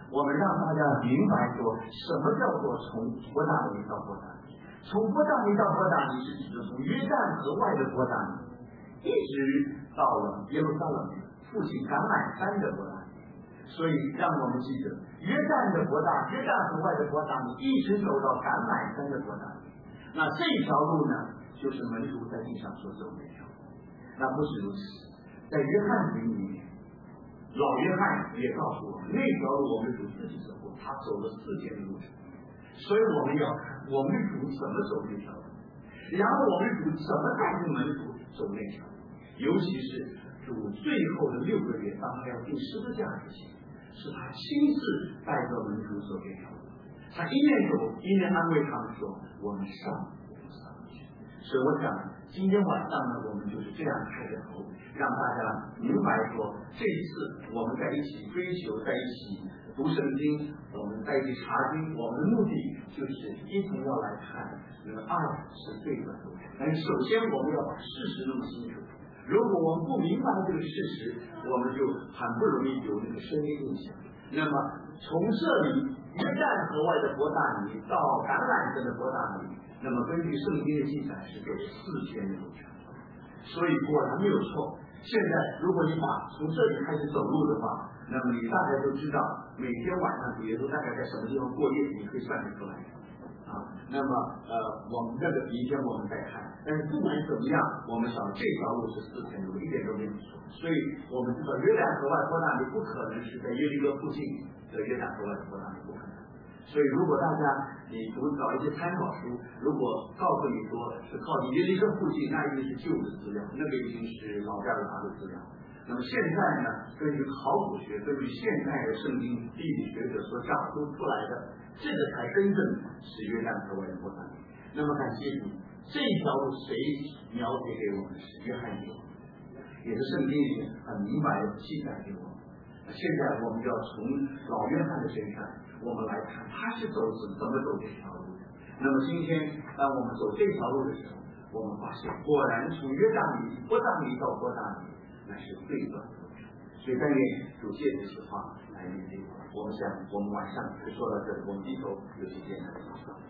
我们让大家明白说，什么叫做从伯大尼到伯大尼。从伯大尼到伯大尼是指的从约旦河外的伯大尼，一直到了耶路撒冷附近橄榄山的伯大尼。所以让我们记得，约旦河外的伯大尼一直走到橄榄山的伯大尼。那这条路呢，就是门徒在地上所走的一条路。那不止如此，在约翰福音里面，老约翰也告诉我们，那条路我们主自己走过，他走了4天的路程。所以我们要看我们主怎么走那条路，然后我们主怎么带领门徒走那条路。尤其是主最后的6个月，当他要钉十字架之前，是他亲自带着门徒走这条路。他一面走一面安慰他们说：“我们上不上去。”所以我想，今天晚上呢，我们就是这样开着头，让大家明白说，这一次我们在一起追求，在一起读圣经，我们在一起查经，我们的目的就是一同要来看爱是对的路。但是首先我们要把事实弄清楚。如果我们不明白这个事实，我们就很不容易有那个生命印象。那么从这里约旦河外的伯大尼到橄榄山的伯大尼，那么根据圣经的记载是走4天的路程。所以果然没有错。现在如果你把从这里开始走路的话，那么你大概都知道每天晚上主耶稣大概在什么地方过夜，你可以算得出来啊。那么我们这个明天我们再看，但是不管怎么样，我们想这条路是4天的路，一点都没有错。所以我们知道约旦河外伯大尼不可能是在耶利哥附近的约旦河外伯大尼，不可能。所以如果大家你找一些参考书，如果告诉你说是靠近耶利哥附近，那一定是旧的资料，那个已经是老加尔达的资料。那么现在呢，根据考古学，根据现在的圣经地理学者所找出出来的，这个才真正是约旦河外的伯大尼。那么感谢你，这条路谁描写给我们是约翰给我们，也是圣经里面很明白的记载给我们。现在我们就要从老约翰的身上，我们来看他是怎么走这条路的。那么今天当我们走这条路的时候，我们发现果然从约旦尼伯大尼到伯大尼，那是最短的路程。所以但愿主借这些话来理解。我们想我们晚上就说到这里，我们低头有些简单的祷告。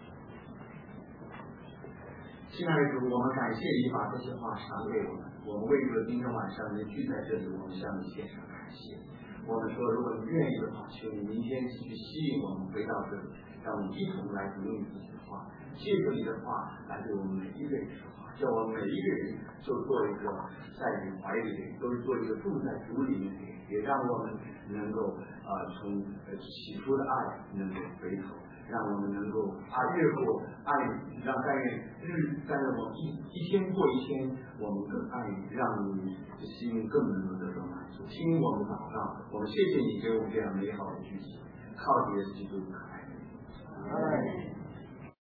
亲爱的主，我们感谢你把这些话传给我们。我们为了今天晚上能聚在这里，我们向你献上感谢。我们说，如果你愿意的话，求你明天继续吸引我们回到这里，让我们一同来读你自己的话，借着你的话来对我们每一个人说话，叫我们每一个人就做一个在你怀里的人，都是做一个住在主里面的人，也让我们能够从起初的爱能够回头，让我们能够越过爱你，让在我们一天过一天，我们更爱你，让你的心更能够得到满足。听我们祷告，我们谢谢你给我们这样美好的剧情，靠着耶稣基督的爱。